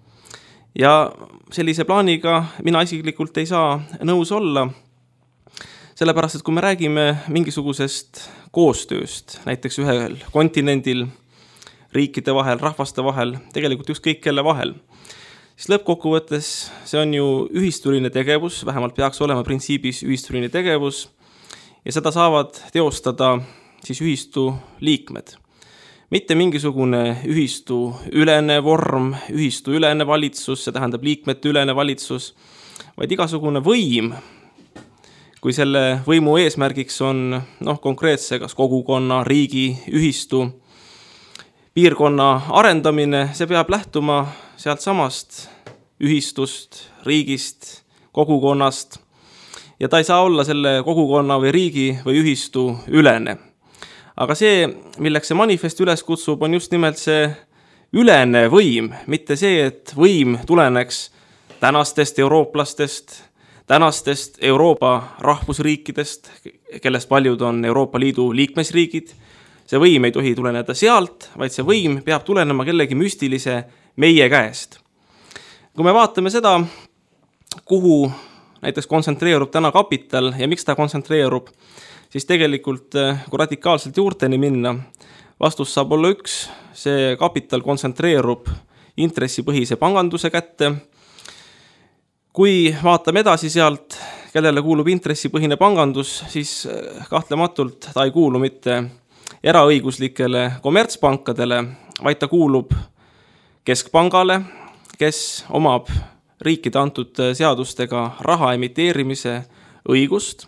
Ja sellise plaaniga mina isiklikult ei saa nõus olla, sellepärast, et kui me räägime mingisugusest koostööst, näiteks ühel kontinendil, riikide vahel, rahvaste vahel, tegelikult ükskõik kelle vahel, siis lõppkokkuvõttes see on ju ühistuline tegevus, vähemalt peaks olema printsiibis ühistuline tegevus ja seda saavad teostada siis ühistu liikmed. Mitte mingisugune ühistu ülene vorm, ühistu ülene valitsus, see tähendab liikmete ülene valitsus, vaid igasugune võim, kui selle võimu eesmärgiks on konkreetse kas kogukonna, riigi, ühistu, piirkonna arendamine, see peab lähtuma sealt samast ühistust, riigist, kogukonnast ja ta ei saa olla selle kogukonna või riigi või ühistu ülene. Aga see, milleks see manifest üles kutsub, on just nimelt see ülene võim, mitte see, et võim tuleneks tänastest eurooplastest, tänastest Euroopa rahvusriikidest, kellest paljud on Euroopa Liidu liikmesriigid. See võim ei tohi tuleneda sealt, vaid see võim peab tulenema kellegi müstilise meie käest. Kui me vaatame seda, kuhu näiteks kontsentreerub täna kapital ja miks ta kontsentreerub, siis tegelikult, kui radikaalselt juurteni minna, vastus saab olla üks, see kapital kontsentreerub intressipõhise panganduse kätte. Kui vaatame edasi sealt, kellele kuulub intressipõhine pangandus, siis kahtlematult ta ei kuulu mitte eraõiguslikele kommertspankadele, vaid ta kuulub keskpangale, kes omab riikide antud seadustega raha emiteerimise õigust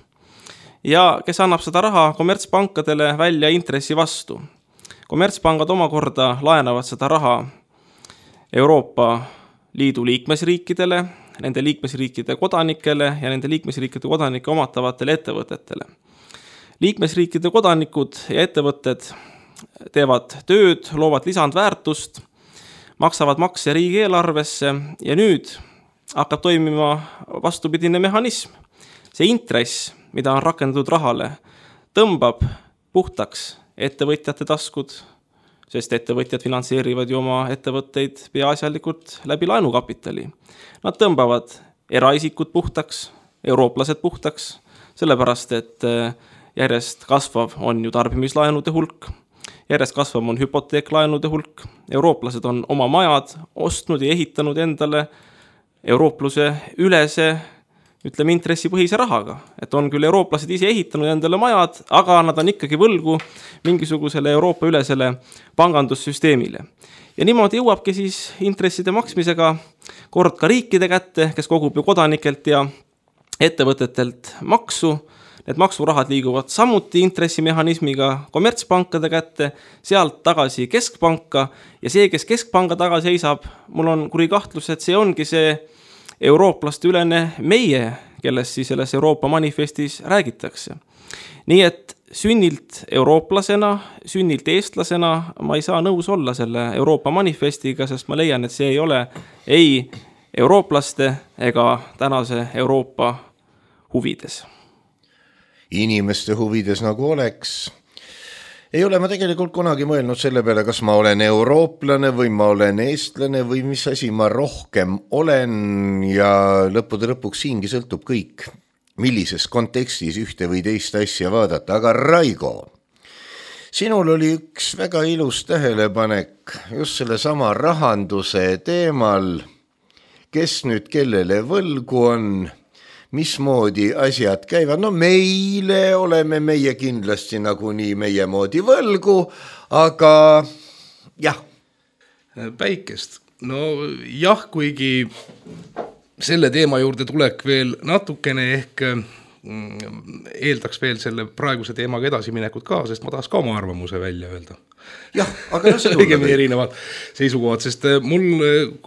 ja kes annab seda raha kommertspankadele välja intressi vastu. Kommertspangad omakorda laenavad seda raha Euroopa Liidu liikmesriikidele, nende liikmesriikide kodanikele ja nende liikmesriikide kodanike omatavatele ettevõtetele. Liikmesriikide kodanikud ja ettevõtted teevad tööd, loovad lisandväärtust, maksavad makse riigieelarvesse ja nüüd hakkab toimima vastupidine mehhanism. See intress, mida on rakendatud rahale, tõmbab puhtaks ettevõtjate taskud, sest ettevõtjad finantseerivad ju oma ettevõtteid peaasjalikult läbi laenukapitali. Nad tõmbavad eraisikud puhtaks, eurooplased puhtaks, sellepärast et järjest kasvav on ju tarbimislaenude hulk, järjest kasvav on hüpoteeklaenude hulk, eurooplased on oma majad ostnud ja ehitanud endale euroopluse ülese, ütleme, intressipõhise rahaga. Et on küll eurooplased ise ehitanud endale majad, aga nad on ikkagi võlgu mingisugusele Euroopa ülesele pangandussüsteemile. Ja niimoodi jõuabki siis intresside maksmisega kord ka riikide kätte, kes kogub ju kodanikelt ja ettevõtetelt maksu. Need maksurahad liiguvad samuti intressimehhanismiga kommertspankade kätte, sealt tagasi keskpanka ja see, kes keskpanga taga seisab, mul on kuri kahtlus, et see ongi see eurooplaste ülene meie, kellest siis selles Euroopa manifestis räägitakse. Nii et sünnilt eurooplasena, sünnilt eestlasena ma ei saa nõus olla selle Euroopa manifestiga, sest ma leian, et see ei ole ei eurooplaste ega tänase Euroopa huvides. Inimeste huvides nagu oleks. Ei ole ma tegelikult kunagi mõelnud selle peale, kas ma olen eurooplane või ma olen eestlane või mis asi ma rohkem olen ja lõppude lõpuks siingi sõltub kõik, millises kontekstis ühte või teist asja vaadata. Aga Raigo, sinul oli üks väga ilus tähelepanek just selle sama rahanduse teemal, kes nüüd kellele võlgu on, mismoodi asjad käivad. No meile oleme meie kindlasti nagu nii meie moodi võlgu, aga jah. Päikest. No jah, kuigi selle teema juurde tulek veel natukene ehk eeldaks veel selle praeguse teemaga edasiminekut ka, sest ma tahaks ka oma arvamuse välja öelda. Jah, aga õigemini erinevad seisukohad, sest mul,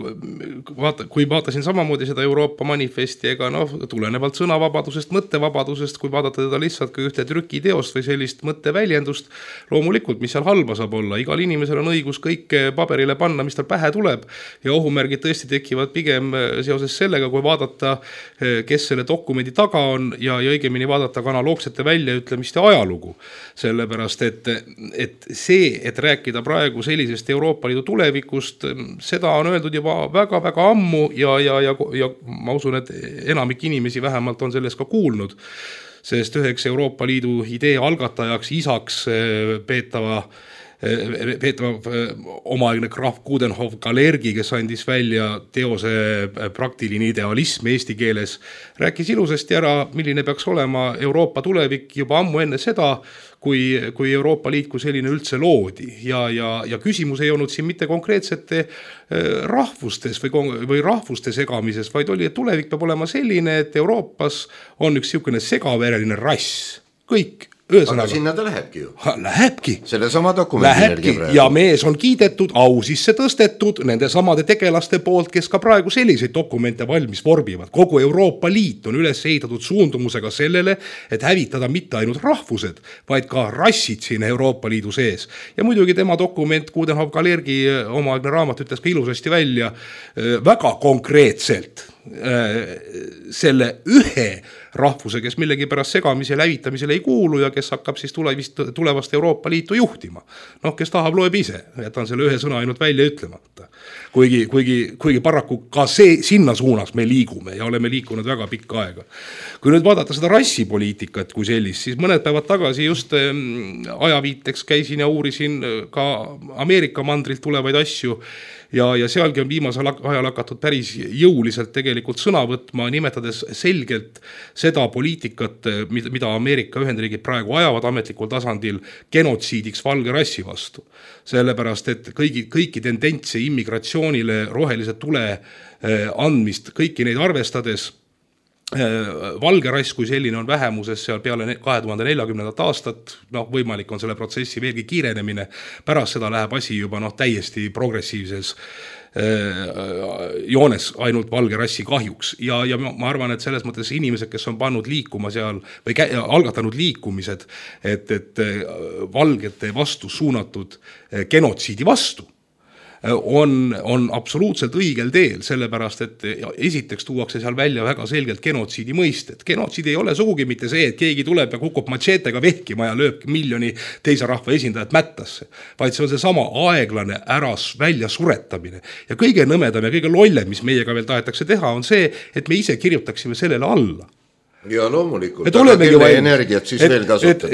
kui vaatasin samamoodi seda Euroopa manifesti, ega tulenevalt sõnavabadusest, mõttevabadusest, kui vaadata teda lihtsalt ka ühte trükiteost või sellist mõtteväljendust, loomulikult, mis seal halba saab olla, igal inimesel on õigus kõik paberile panna, mis tal pähe tuleb ja ohumärgid tõesti tekivad pigem seoses sellega, kui vaadata, kes selle dokumendi taga on ja õigemini vaadata ka analoogsete väljaütlemiste ajalugu, sellepärast, et see, et rääkida praegu sellisest Euroopa Liidu tulevikust, seda on öeldud juba väga-väga ammu ja ma usun, et enamik inimesi vähemalt on sellest ka kuulnud, sest üheks Euroopa Liidu idee algatajaks, isaks peetava omaaegne Graf Coudenhove-Kalergi, kes andis välja teose praktiline idealism eesti keeles, rääkis ilusasti ära, milline peaks olema Euroopa tulevik juba ammu enne seda, kui Euroopa Liit kui selline üldse loodi ja küsimus ei olnud siin mitte konkreetsete rahvustes või rahvuste segamises, vaid oli, et tulevik peab olema selline, et Euroopas on üks niisugune segavereline rass, kõik. Aga sinna ta lähebki ju. Lähebki. Selle sama dokumendi ja mees on kiidetud, au sisse tõstetud nende samade tegelaste poolt, kes ka praegu selliseid dokumente valmis vorbivad. Kogu Euroopa Liit on üles ehitatud suundumusega sellele, et hävitada mitte ainult rahvused, vaid ka rassid siin Euroopa Liidu sees. Ja muidugi tema dokument, Coudenhove-Kalergi omaaegne raamat ütles ka ilusasti välja väga konkreetselt selle ühe rahvuse, kes millegi pärast segamisele, hävitamisele ei kuulu ja kes hakkab siis tulevast Euroopa Liitu juhtima. Kes tahab, loeb ise, jätan selle ühe sõna ainult välja ütlemata. Kuigi paraku ka sinna suunas me liigume ja oleme liikunud väga pikka aega. Kui nüüd vaadata seda rassipoliitikat kui sellist, siis mõned päevad tagasi just ajaviiteks käisin ja uurisin ka Ameerika mandrilt tulevaid asju ja sealgi on viimasel ajal hakatud päris jõuliselt tegelikult sõna võtma, nimetades selgelt seda poliitikat, mida Ameerika Ühendriigid praegu ajavad ametlikul tasandil genotsiidiks valge rassi vastu. Sellepärast, et kõiki tendentse immigratsioonile, rohelise tule andmist, kõiki neid arvestades, valge rass kui selline on vähemuses seal peale 2040. aastat, võimalik on selle protsessi veelgi kiirenemine, pärast seda läheb asi juba täiesti progressiivses joones ainult valge rassi kahjuks ja ma arvan, et selles mõttes inimesed, kes on pannud liikuma seal või algatanud liikumised, et valgete vastu suunatud genotsiidi vastu, on absoluutselt õigel teel, sellepärast, et esiteks tuuakse seal välja väga selgelt genotsiidi mõisted. Genotsiid ei ole sugugi mitte see, et keegi tuleb ja kukub matšeetega vehkima ja lööb miljoni teise rahva esindajat mättasse, vaid see on see sama aeglane välja suretamine. Ja kõige nõmedam ja kõige lollem, mis meiega veel tahetakse teha, on see, et me ise kirjutaksime sellele alla. Ja loomulikult, aga kelle energiat siis veel kasutada.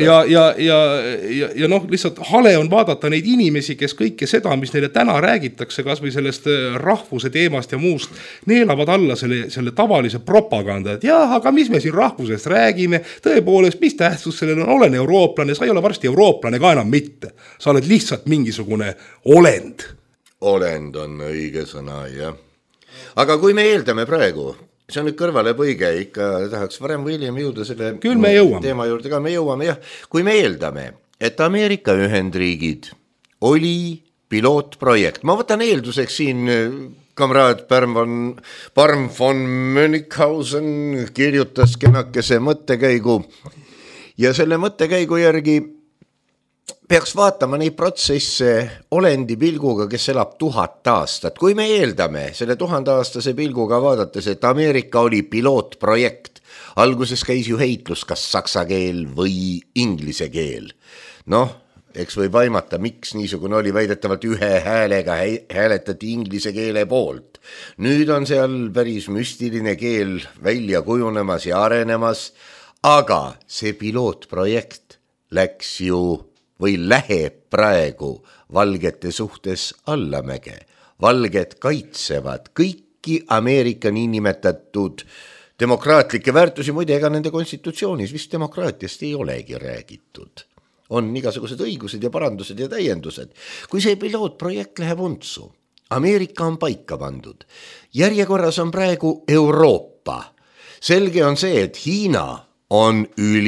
Ja lihtsalt hale on vaadata neid inimesi, kes kõike seda, mis neile täna räägitakse, kas või sellest rahvuse teemast ja muust, neelavad alla selle tavalise propaganda, et jah, aga mis me siin rahvusest räägime, tõepoolest, mis tähtsus sellel on, olen eurooplane, sa ei ole varsti eurooplane ka enam mitte. Sa oled lihtsalt mingisugune olend. Olend on õige sõna, jah. Aga kui me eeldame praegu, see on nüüd kõrvale põige, ikka tahaks varem või hiljem jõuda selle teema juurde ka, me jõuame jah. Kui me eeldame, et Ameerika Ühendriigid oli pilootprojekt, ma võtan eelduseks siin kamraad Parm von Münchhausen kirjutas kenakese mõttekäigu ja selle mõttekäigu järgi peaks vaatama neid protsesse olendi pilguga, kes elab 1000 aastat. Kui me eeldame selle 1000-aastase pilguga vaadates, et Ameerika oli pilootprojekt, alguses käis ju heitlus, kas saksa keel või inglise keel. Eks võib aimata, miks niisugune oli, väidetavalt ühe häälega hääletati inglise keele poolt. Nüüd on seal päris müstiline keel välja kujunemas ja arenemas, aga see pilootprojekt läks ju või läheb praegu valgete suhtes allamäge. Valged kaitsevad kõiki Ameerika niinimetatud demokraatlikke väärtusi, muide ega nende konstitutsioonis vist demokraatiast ei olegi räägitud. On igasugused õigused ja parandused ja täiendused. Kui see pilootprojekt läheb untsu, Ameerika on paika pandud. Järjekorras on praegu Euroopa. Selge on see, et Hiina on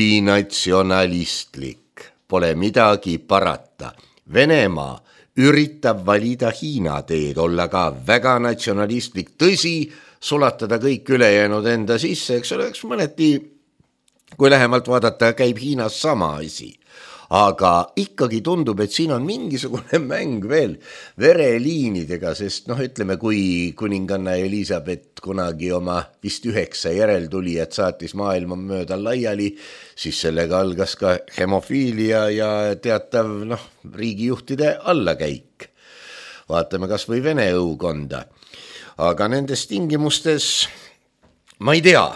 ülinatsionalistlik. Pole midagi parata. Venemaa üritab valida Hiina teed, olla ka väga natsionalistlik, tõsi, sulatada kõik ülejäänud enda sisse, eks oleks mõneti, kui lähemalt vaadata, käib Hiinas sama asi. Aga ikkagi tundub, et siin on mingisugune mäng veel vereliinidega, sest ütleme, kui kuninganna Elisabeth kunagi oma vist 9 järeltulijat saatis maailma mööda laiali, siis sellega algas ka hemofiilia ja teatav riigijuhtide allakäik. Vaatame kas või Vene õukonda. Aga nendes tingimustes, ma ei tea,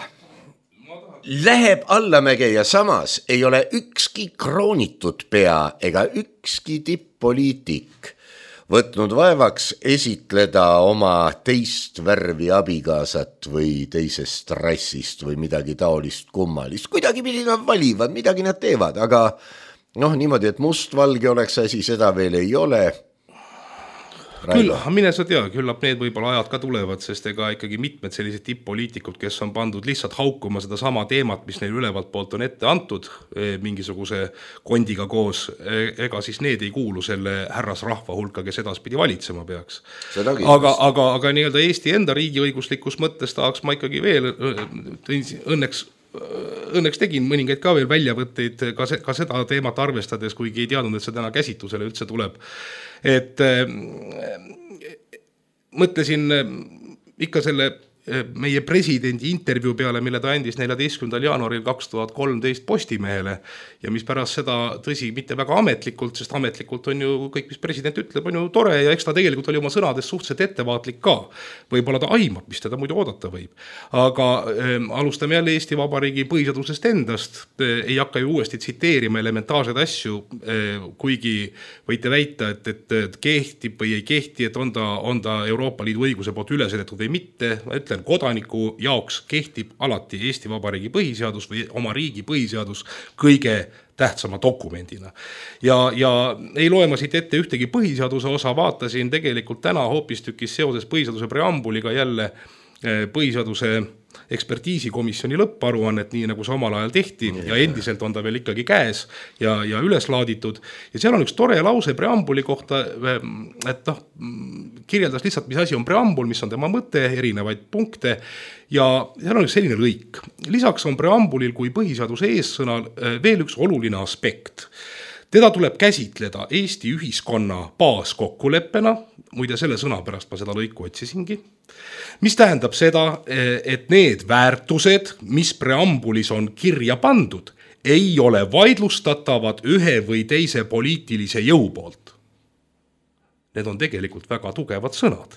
läheb allamäge ja samas ei ole ükski kroonitud pea ega ükski tipp-poliitik võtnud vaevaks esitleda oma teist värvi abikaasat või teisest rassist või midagi taolist kummalist. Kuidagi nad valivad, midagi nad teevad, aga niimoodi, et mustvalge oleks asi, seda veel ei ole. Küll, mine sa tea, küllap need võib-olla ajad ka tulevad, sest ega ikkagi mitmed sellised tipp-poliitikud, kes on pandud lihtsalt haukuma seda sama teemat, mis neil ülevalt poolt on ette antud mingisuguse kondiga koos, ega siis need ei kuulu selle härrasrahva hulka, kes edaspidi valitsema peaks. Aga nii-öelda Eesti enda riigiõiguslikus mõttes tahaks ma ikkagi veel õnneks tegin mõningaid ka veel väljavõtteid ka seda teemat arvestades, kuigi ei teadnud, et see täna käsitlusele üldse tuleb. Et mõtlesin ikka selle meie presidendi intervjuu peale, mille ta andis 14. jaanuaril 2013 Postimehele ja mis pärast seda, tõsi, mitte väga ametlikult, sest ametlikult on ju kõik, mis president ütleb, on ju tore ja eks ta tegelikult oli oma sõnades suhteliselt ettevaatlik ka. Võib-olla ta aimab, mis teda muidu oodata võib. Aga alustame jälle Eesti Vabariigi põhiseadusest endast. Ei hakka ju uuesti tsiteerima elementaarseid asju, kuigi võite väita, et kehtib või ei kehti, et on ta Euroopa Liidu õiguse poolt üle sedetud või mitte. Ma ütlen, kodaniku jaoks kehtib alati Eesti Vabariigi põhiseadus või oma riigi põhiseadus kõige tähtsama dokumendina. Ja ei loe ma siit ette ühtegi põhiseaduse osa, vaatasin tegelikult täna hoopistükis seoses põhiseaduse preambuliga jälle põhiseaduse ekspertiisikomisjoni lõpparuannet, nii nagu see omal ajal tehti ja endiselt on ta veel ikkagi käes ja üles laaditud. Ja seal on üks tore lause preambuli kohta, et kirjeldas lihtsalt, mis asi on preambul, mis on tema mõte, erinevaid punkte ja seal on üks selline lõik. Lisaks on preambulil kui põhiseaduse eessõnal veel üks oluline aspekt. Teda tuleb käsitleda Eesti ühiskonna baaskokkuleppena, muide selle sõna pärast ma seda lõiku otsisingi, mis tähendab seda, et need väärtused, mis preambulis on kirja pandud, ei ole vaidlustatavad ühe või teise poliitilise jõu poolt. Need on tegelikult väga tugevad sõnad.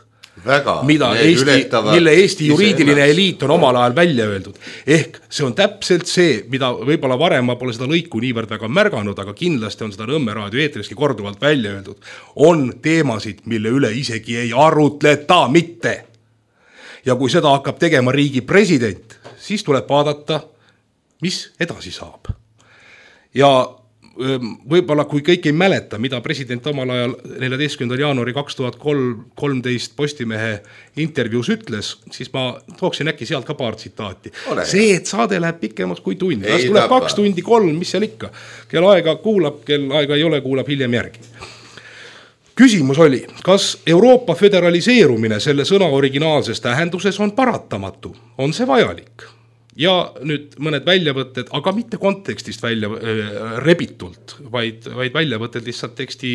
Mille Eesti juriidiline eliit on omal ajal välja öeldud. Ehk see on täpselt see, mida võib-olla varem ma pole seda lõiku niivõrd väga märganud, aga kindlasti on seda Nõmme raadio eetriski korduvalt välja öeldud. On teemasid, mille üle isegi ei arutleta mitte. Ja kui seda hakkab tegema riigi president, siis tuleb vaadata, mis edasi saab. Ja võib-olla kui kõik ei mäleta, mida president omal ajal 14. jaanuari 2013 Postimehe intervjuus ütles, siis ma tooksin äkki sealt ka paar tsitaati. See, et saade läheb pikemaks kui tund. Las tuleb 2 tundi 3, mis seal ikka. Kel aega kuulab, kel aega ei ole, kuulab hiljem järgi. Küsimus oli, kas Euroopa föderaliseerumine selle sõna originaalses tähenduses on paratamatu? On see vajalik? Ja nüüd mõned väljavõtted, aga mitte kontekstist välja rebitult, vaid väljavõtted lihtsalt teksti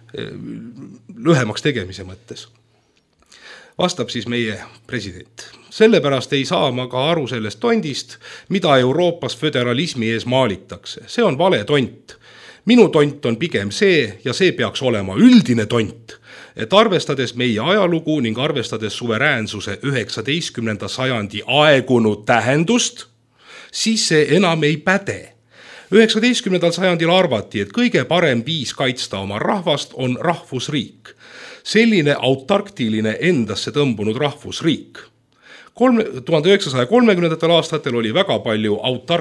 lühemaks tegemise mõttes. Vastab siis meie president. Sellepärast ei saa ma ka aru sellest tondist, mida Euroopas föderalismi ees maalitakse. See on vale tont. Minu tont on pigem see ja see peaks olema üldine tont, et arvestades meie ajalugu ning arvestades suveräänsuse 19. sajandi aegunud tähendust, siis see enam ei päde. 19. sajandil arvati, et kõige parem viis kaitsta oma rahvast on rahvusriik. Selline autarktiline endasse tõmbunud rahvusriik. 1930. aastatel oli väga palju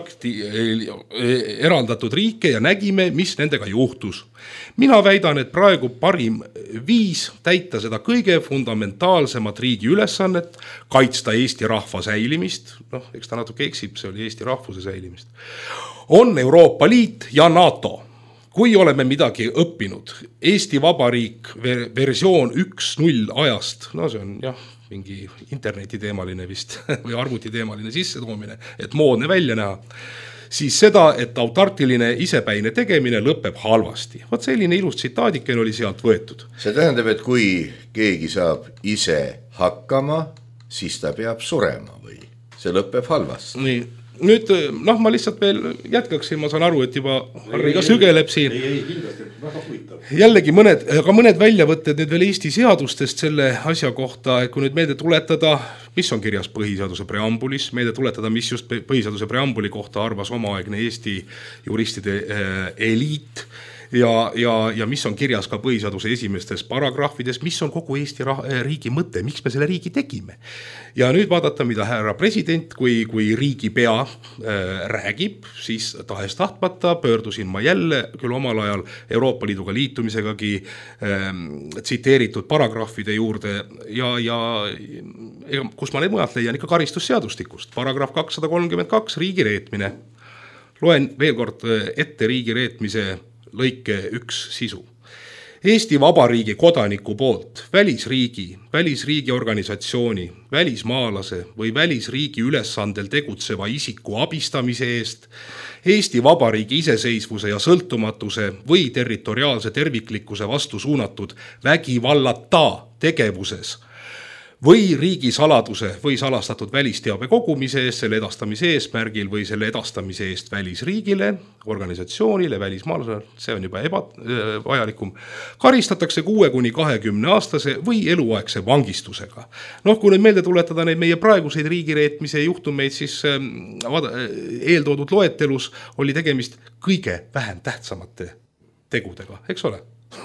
eraldatud riike ja nägime, mis nendega juhtus. Mina väidan, et praegu parim viis täita seda kõige fundamentaalsemat riigi ülesannet, kaitsta Eesti rahva säilimist, eks ta natuke eksib, see oli Eesti rahvuse säilimist, on Euroopa Liit ja NATO. Kui oleme midagi õppinud, Eesti Vabariik versioon 1.0 ajast, see on mingi internetiteemaline vist või arvutiteemaline sissetoomine, et moodne välja näha, siis seda, et autarkiline isepäine tegemine lõpeb halvasti. Vaat selline ilus tsitaadiken oli sealt võetud. See tähendab, et kui keegi saab ise hakkama, siis ta peab surema või see lõpeb halvasti. Nii. Nüüd, ma lihtsalt veel jätkaksin, ma saan aru, et juba Harri ka sügeleb siin. Jällegi mõned väljavõtted nüüd veel Eesti seadustest selle asja kohta, et kui nüüd meelde tuletada, mis on kirjas põhiseaduse preambulis, meelde tuletada, mis just põhiseaduse preambuli kohta arvas omaaegne Eesti juristide eliit, ja mis on kirjas ka põhiseaduse esimestes paragrahvides, mis on kogu Eesti riigi mõte, miks me selle riigi tegime. Ja nüüd vaadata, mida härra president, kui riigipea räägib, siis tahes tahtmata pöördusin ma jälle küll omal ajal Euroopa Liiduga liitumisegagi tsiteeritud paragrahvide juurde ja kus ma neid mujalt leian ikka karistusseadustikust. Paragrahv 232, riigi reetmine. Loen veel kord ette riigi reetmise lõike 1 sisu. Eesti Vabariigi kodaniku poolt välisriigi organisatsiooni, välismaalase või välisriigi ülesandel tegutseva isiku abistamise eest, Eesti Vabariigi iseseisvuse ja sõltumatuse või territoriaalse terviklikkuse vastu suunatud vägivallata tegevuses või riigisaladuse või salastatud välisteabe kogumise eest, selle edastamise eesmärgil või selle edastamise eest välisriigile, organisatsioonile, välismaalasele, see on juba vajalikum, karistatakse 6–20-aastase või eluaegse vangistusega. Noh, kui nüüd meelde tuletada neid meie praeguseid riigireetmise juhtumeid, siis eeltoodud loetelus oli tegemist kõige vähem tähtsamate tegudega, eks ole?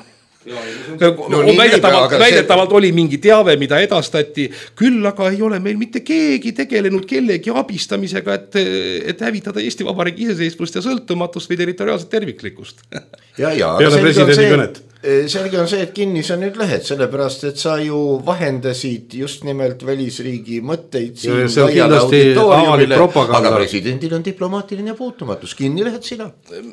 Väidetavalt oli mingi teave, mida edastati, küll aga ei ole meil mitte keegi tegelenud kellegi abistamisega, et hävitada Eesti Vabariigi iseseisvust ja sõltumatust või territoriaalset terviklikkust. Peale presidendi kõnet. Selge on see, et kinnis on nüüd lehed, sellepärast, et sa ju vahendasid just nimelt välisriigi mõtteid siin see on kindlasti avalik propaganda. Aga presidendil on diplomaatiline puutumatus, kinni lehed sina.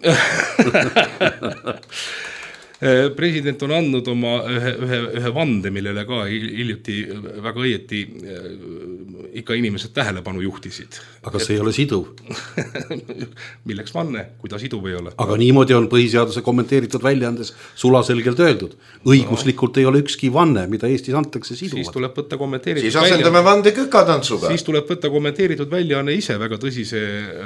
President on andnud oma ühe vande, millele ka hiljuti väga õieti ikka inimesed tähelepanu juhtisid. Aga see ei ole siduv. Milleks vanne, kui ta siduv ei ole? Aga niimoodi on põhiseaduse kommenteeritud väljaandes sulaselgelt öeldud. Õiguslikult ei ole ükski vanne, mida Eestis antakse siduvad. Siis tuleb võtta kommenteeritud siis asendame vande kükatantsuga. Siis tuleb võtta kommenteeritud väljaanne ise väga tõsise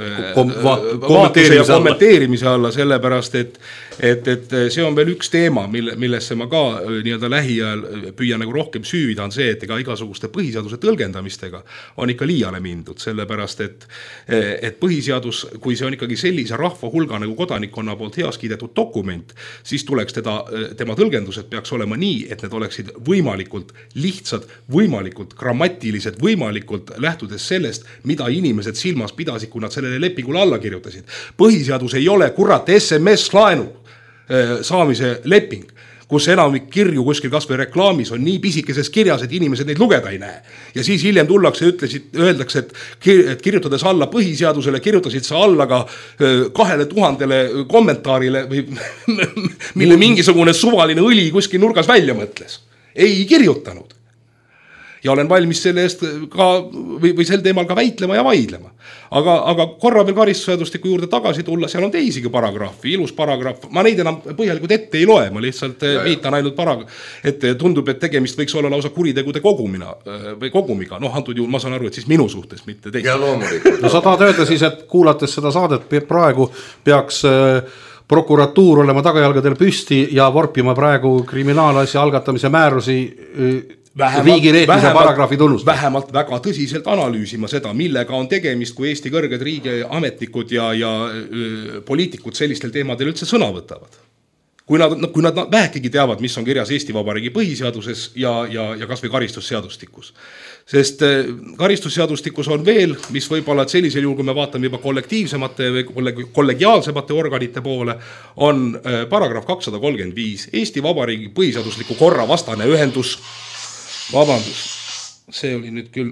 kommenteerimise alla, sellepärast, et see on veel üks teema, millesse ma ka nii-öelda lähiajal püüan nagu rohkem süüvida, on see, et ega igasuguste põhiseaduse tõlgendamistega on ikka liiale mindud, sellepärast, et põhiseadus, kui see on ikkagi sellise rahva hulga nagu kodanikkonna poolt heas kiidetud dokument, siis tuleks tema tõlgendused peaks olema nii, et need oleksid võimalikult lihtsad, võimalikult grammatilised, võimalikult lähtudes sellest, mida inimesed silmas pidasid, kui nad sellele lepingule alla kirjutasid. Põhiseadus ei ole kurat SMS-laenu saamise leping, kus enamik kirju kuskil kas või reklaamis on nii pisikeses kirjas, et inimesed neid lugeda ei näe. Ja siis hiljem tullakse öeldakse, et kirjutades alla põhiseadusele, kirjutasid sa alla ka 2000 kommentaarile, mille mingisugune suvaline õli kuskil nurgas välja mõtles. Ei kirjutanud. Ja olen valmis selle eest ka, või sel teemal ka väitlema ja vaidlema. Aga korra veel karistusseadustiku juurde tagasi tulla, seal on teisigi paragrahvi, ilus paragrahv. Ma neid enam põhjalikult ette ei loe, ma lihtsalt viitan ainult et tundub, et tegemist võiks olla lausa kuritegude kogumiga. Noh, antud juhul ma saan aru, et siis minu suhtes, mitte teist. Ja loomulikult. No sa tahad öelda siis, et kuulates seda saadet praegu peaks prokuratuur olema tagajalgadel püsti ja vorpima praegu kriminaalasja algatamise määrusi riigireetmise paragrahvi tunnust. Vähemalt väga tõsiselt analüüsima seda, millega on tegemist, kui Eesti kõrged riigiametnikud ja poliitikud sellistel teemadel üldse sõna võtavad. Kui nad vähekigi teavad, mis on kirjas Eesti Vabariigi põhiseaduses ja kas või karistusseadustikus. Sest karistusseadustikus on veel, mis võib-olla, et sellisel juhul, kui me vaatame juba kollektiivsemate või kollegiaalsemate organite poole, on paragrahv 235 Eesti Vabariigi põhiseadusliku korra vastane ühendus. Vabandus, see oli nüüd küll.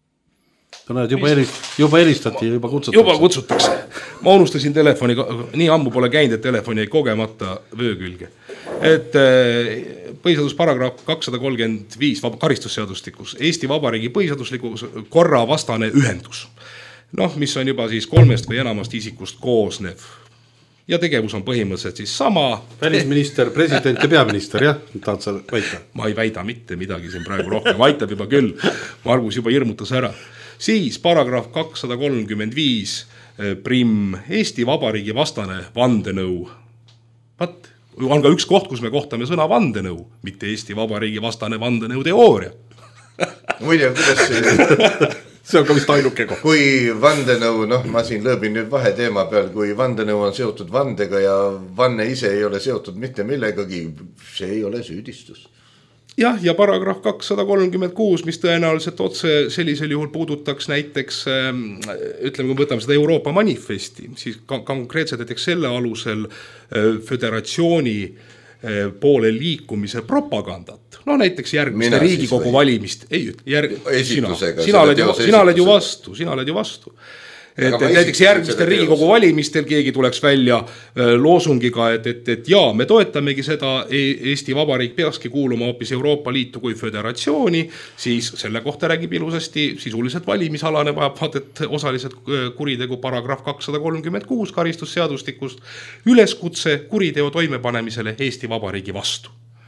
Juba helistati, juba kutsutakse. Juba kutsutakse. Ma unustasin telefoni, nii ammu pole käinud, et telefoni ei kogemata vöö külge. Et põhiseadus paragrahv 235 karistusseadustikus Eesti Vabariigi põhiseadusliku korra vastane ühendus. Noh, mis on juba siis 3 või enamast isikust koosnev. Ja tegevus on põhimõtteliselt siis sama. Välisminister, president ja peaminister, jah? Tahad sa väita? Ma ei väida mitte midagi siin praegu rohkem, aitab juba küll. Margus juba hirmutas ära. Siis paragrahv 235 prim Eesti Vabariigi vastane vandenõu. On ka üks koht, kus me kohtame sõna vandenõu, mitte Eesti Vabariigi vastane vandenõu teooria. Muide, kuidas see... See on ka vist ainuke koht. Kui vandenõu, ma siin lõõbin nüüd vaheteema peal, kui vandenõu on seotud vandega ja vanne ise ei ole seotud mitte millegagi, see ei ole süüdistus. Jah, ja paragrahv 236, mis tõenäoliselt otse sellisel juhul puudutaks näiteks, ütleme, kui võtame seda Euroopa manifesti, siis konkreetselt näiteks selle alusel föderatsiooni poole liikumise propagandat. No näiteks järgmiste Riigikogu valimist. Sina oled ju vastu. Näiteks järgmistel Riigikogu valimistel keegi tuleks välja loosungiga, et jaa, me toetamegi seda, Eesti Vabariik peakski kuuluma hoopis Euroopa Liitu kui föderatsiooni, siis selle kohta räägib ilusasti sisuliselt valimisalane vaadet osaliselt kuritegu paragrahv 236 karistusseadustikust üleskutse kuriteo toimepanemisele Eesti Vabariigi vastu.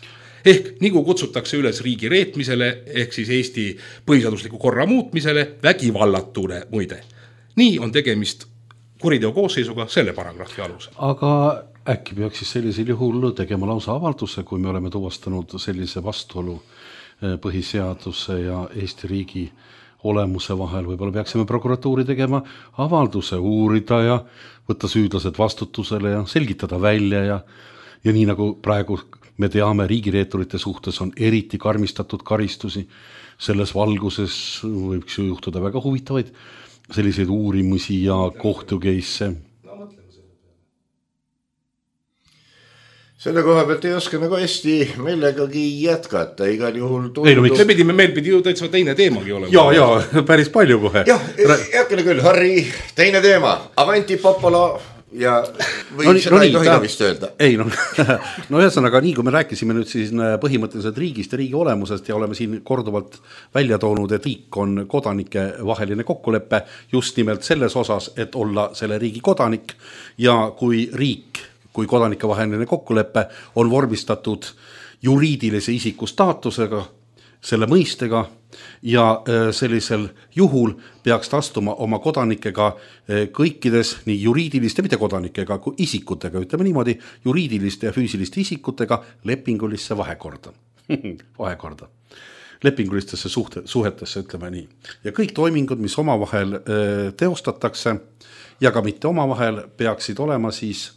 ehk nagu kutsutakse üles riigi reetmisele ehk siis Eesti põhiseadusliku korra muutmisele vägivallatule muide. Nii on tegemist kuriteo koosseisuga selle paragrahvi alusel. Aga äkki peaks siis sellisel juhul tegema lausa avalduse, kui me oleme tuvastanud sellise vastuolu põhiseaduse ja Eesti riigi olemuse vahel. Võib-olla peaksime prokuratuuri tegema avalduse, uurida ja võtta süüdlased vastutusele ja selgitada välja ja nii nagu praegu me teame, riigireeturite suhtes on eriti karmistatud karistusi. Selles valguses võiks ju juhtuda väga huvitavaid selliseid uurimusi ja kohtukeisse. Selle koha pealt ei oska nagu hästi millegagi jätkata, igal juhul meil pidi ju täitsa teine teemagi olema. Ja, päris palju kohe. Jah, heakene küll, Harri, teine teema, Avanti Popola ja või seda ei tohi vist öelda. Ei, no ühesõnaga nii, kui me rääkisime nüüd siis põhimõtteliselt riigist ja riigi olemusest ja oleme siin korduvalt välja toonud, et riik on kodanike vaheline kokkulepe just nimelt selles osas, et olla selle riigi kodanik ja kui kodanike vaheline kokkulepe on vormistatud juriidilise isiku staatusega, selle mõistega ja sellisel juhul peaks ta astuma oma kodanikega kõikides nii juriidiliste, mitte kodanikega kui isikutega, ütleme niimoodi, juriidiliste ja füüsiliste isikutega lepingulisse vahekorda. Lepingulistesse suhetesse, ütleme nii. Ja kõik toimingud, mis omavahel teostatakse ja ka mitte omavahel, peaksid olema siis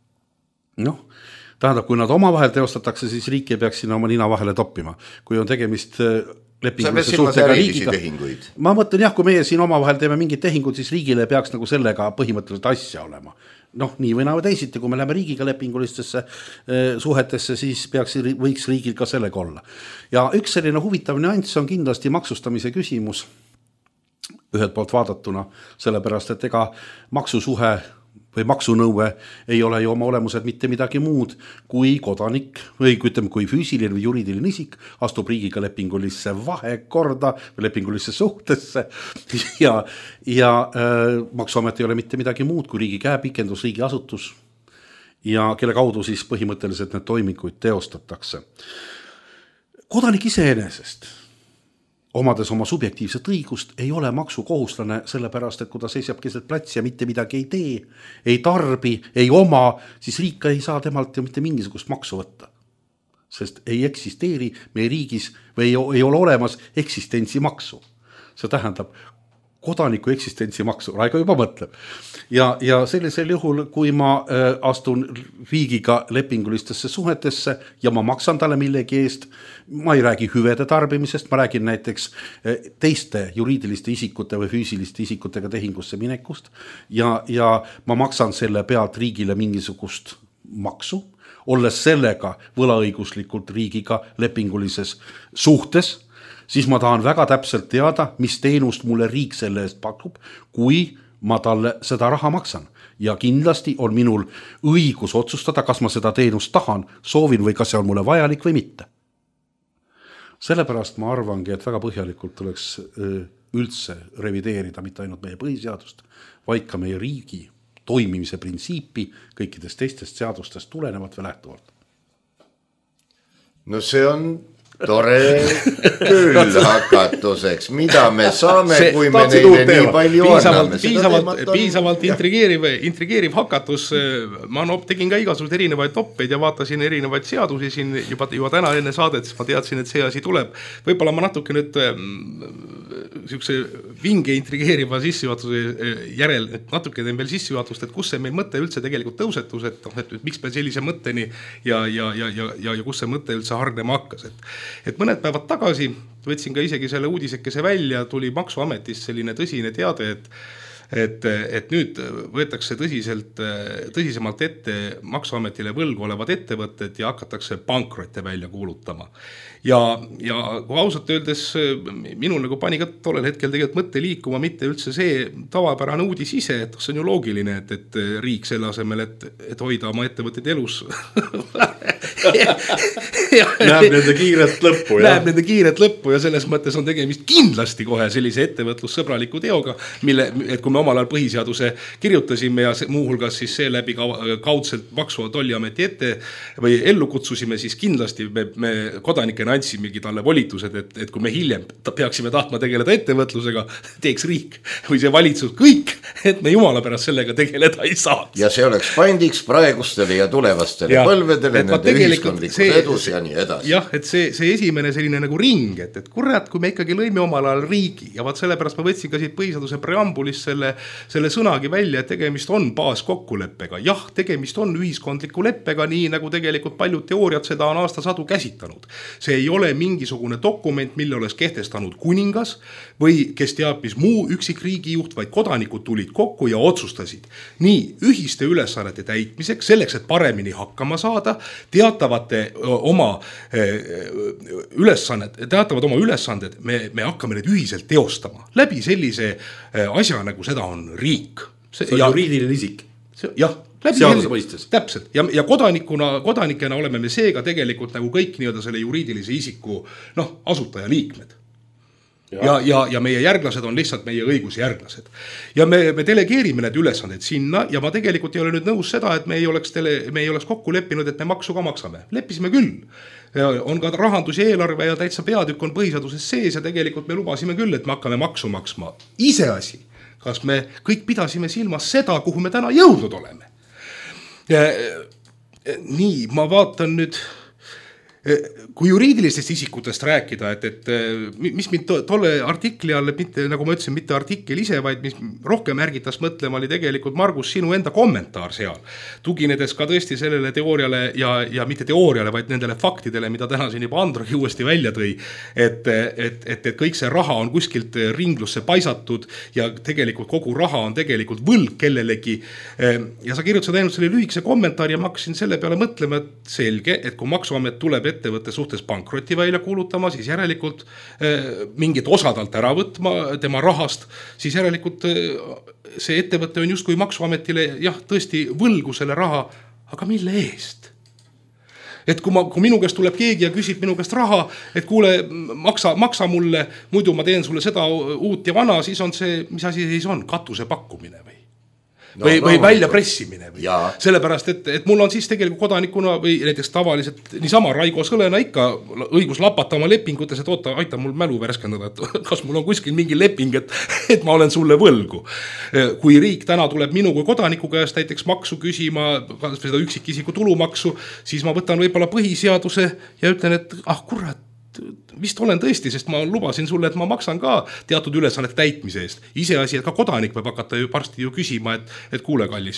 tähendab, kui nad omavahel teostatakse, siis riik ei peaks sinna oma nina vahele toppima. Kui on tegemist lepingulise suhtega riigiga. Ma mõtlen jah, kui meie siin omavahel teeme mingid tehingud, siis riigile peaks nagu sellega põhimõtteliselt asja olema. Nii või nagu teisiti, kui me läheme riigiga lepingulistesse suhetesse, siis võiks riigil ka sellega olla. Ja üks selline huvitav nüanss on kindlasti maksustamise küsimus ühelt poolt vaadatuna, sellepärast, et ega maksusuhe või maksunõue ei ole ju oma olemused mitte midagi muud, kui kodanik või ütleme, kui füüsiline või juriidiline isik astub riigiga lepingulisse vahekorda või lepingulisse suhtesse ja maksuamet ei ole mitte midagi muud kui riigi käepikendus, riigi asutus ja kelle kaudu siis põhimõtteliselt need toiminguid teostatakse. Kodanik iseenesest omades oma subjektiivset õigust, ei ole maksukohuslane sellepärast, et kui ta seisab keset platsi ja mitte midagi ei tee, ei tarbi, ei oma, siis riik ei saa temalt ju mitte mingisugust maksu võtta. Sest ei eksisteeri meie riigis või ei ole olemas eksistentsimaksu. See tähendab kodaniku eksistentsimaksu, Raigo juba mõtleb. Ja sellisel juhul, kui ma astun riigiga lepingulistesse suhetesse ja ma maksan talle millegi eest, ma ei räägi hüvede tarbimisest, ma räägin näiteks teiste juriidiliste isikute või füüsiliste isikutega tehingusse minekust ja ma maksan selle pealt riigile mingisugust maksu, olles sellega võlaõiguslikult riigiga lepingulises suhtes, siis ma tahan väga täpselt teada, mis teenust mulle riik selle eest pakub, kui ma talle seda raha maksan. Ja kindlasti on minul õigus otsustada, kas ma seda teenust tahan, soovin või kas see on mulle vajalik või mitte. Sellepärast ma arvangi, et väga põhjalikult tuleks üldse revideerida mitte ainult meie põhiseadust, vaid ka meie riigi toimimise printsiipi kõikidest teistest seadustest tulenevat või lähtuvalt. No see on tore küll hakatuseks, mida me saame, kui me neile nii palju anname. Piisavalt intrigeeriv hakatus. Ma tegin ka igasugused erinevaid noppeid ja vaatasin erinevaid seadusi siin juba täna enne saadet, siis ma teadsin, et see asi tuleb. Võib-olla ma natuke nüüd vinge intrigeeriva sissejuhatuse järel natuke teen veel sissejuhatust, et kus see meil mõte üldse tegelikult tõusetus, et miks me sellise mõtteni ja kus see mõte üldse hargnema hakkas. Et mõned päevad tagasi võtsin ka isegi selle uudisekese välja, tuli Maksuametist selline tõsine teade, et nüüd võetakse tõsisemalt ette Maksuametile võlgu olevad ettevõtted ja hakatakse pankrotte välja kuulutama. Ja kui ausalt öeldes minul nagu pani ka tollel hetkel tegelikult mõtte liikuma mitte üldse see tavapärane uudis ise, et see on ju loogiline, et riik selle asemel, et hoida oma ettevõtted elus näeb nende kiiret lõppu. Näeb nende kiiret lõppu ja selles mõttes on tegemist kindlasti kohe sellise ettevõtlussõbraliku teoga, et kui me omal ajal põhiseaduse kirjutasime ja muuhulgas siis seeläbi kaudselt Maksu- ja Tolliameti ette või ellu kutsusime, siis kindlasti me kodanikena andsimegi talle volitused, et kui me hiljem peaksime tahtma tegeleda ettevõtlusega, teeks riik või see valitsus kõik, et me jumala pärast sellega tegeleda ei saa. Ja see oleks pandiks praegustele ja tulevastele põlvedele, nende ühiskondlikus edus ja nii edasi. Jah, et see esimene selline nagu ring, et kurat, kui me ikkagi lõime omal ajal riigi ja vaat sellepärast ma võtsin ka siit põhiseaduse preambulist selle sõnagi välja, et tegemist on baaskokkuleppega. Jah, tegemist on ühiskondliku leppega, nii nagu tegelikult paljud teooriad seda on aastasadu käsitanud. See ei ole mingisugune dokument, mille oleks kehtestanud kuningas või kes teab mis muu üksik riigijuht, vaid kodanikud tulid kokku ja otsustasid nii ühiste ülesannete täitmiseks, selleks, et paremini hakkama saada, teatavad oma ülesanded, me hakkame need ühiselt teostama läbi sellise asja, nagu seda on riik. See on juriidiline isik. Jah, seaduse mõistes. Täpselt. Ja kodanikena oleme me seega tegelikult nagu kõik nii-öelda selle juriidilise isiku asutaja liikmed. Ja meie järglased on lihtsalt meie õigusjärglased. Ja me delegeerime need ülesanded sinna ja ma tegelikult ei ole nüüd nõus seda, et me ei oleks kokku leppinud, et me maksu ka maksame. Leppisime küll. On ka rahandus ja eelarve ja täitsa peatükk on põhiseaduses sees ja tegelikult me lubasime küll, et me hakkame maksu maksma. Iseasi, kas me kõik pidasime silmas seda, kuhu me täna jõudnud oleme. Nii, ma vaatan nüüd, kui juriidilistest isikutest rääkida, et mis mind tolle artikli all, mitte, nagu ma ütlesin, mitte artikkel ise, vaid mis rohkem ärgitas mõtlema, oli tegelikult Margus sinu enda kommentaar seal. Tuginedes ka tõesti sellele teooriale ja mitte teooriale, vaid nendele faktidele, mida täna siin juba Androgi uuesti välja tõi, et kõik see raha on kuskilt ringlusse paisatud ja tegelikult kogu raha on tegelikult võlg kellelegi. Ja sa kirjutasid ainult selle lühikese kommentaari ja ma hakkasin selle peale mõtlema, et selge, et kui Maksuamet tuleb ettevõtte suhtes pankrotti välja kuulutama, siis järelikult mingit osadalt ära võtma tema rahast, siis järelikult see ettevõte on justkui Maksuametile tõesti võlgu selle raha, aga mille eest? Et kui minu käest tuleb keegi ja küsib minu käest raha, et kuule, maksa mulle, muidu ma teen sulle seda uut ja vana, siis on see, mis asi siis on, katuse pakkumine või? Või välja pressimine või. Sellepärast, et mul on siis tegelikult kodanikuna või näiteks tavaliselt niisama Raigo Sõlena ikka õigus lapata oma lepingutes, et oota, aita mul mälu värskendada, et kas mul on kuskil mingi leping, et ma olen sulle võlgu. Kui riik täna tuleb minu kui kodaniku käest näiteks maksu küsima, seda üksikisiku tulumaksu, siis ma võtan võib-olla põhiseaduse ja ütlen, et kurat, vist olen tõesti, sest ma lubasin sulle, et ma maksan ka teatud ülesannete täitmise eest. Iseasi, et ka kodanik võib hakata ju varsti küsima, et kuule kallis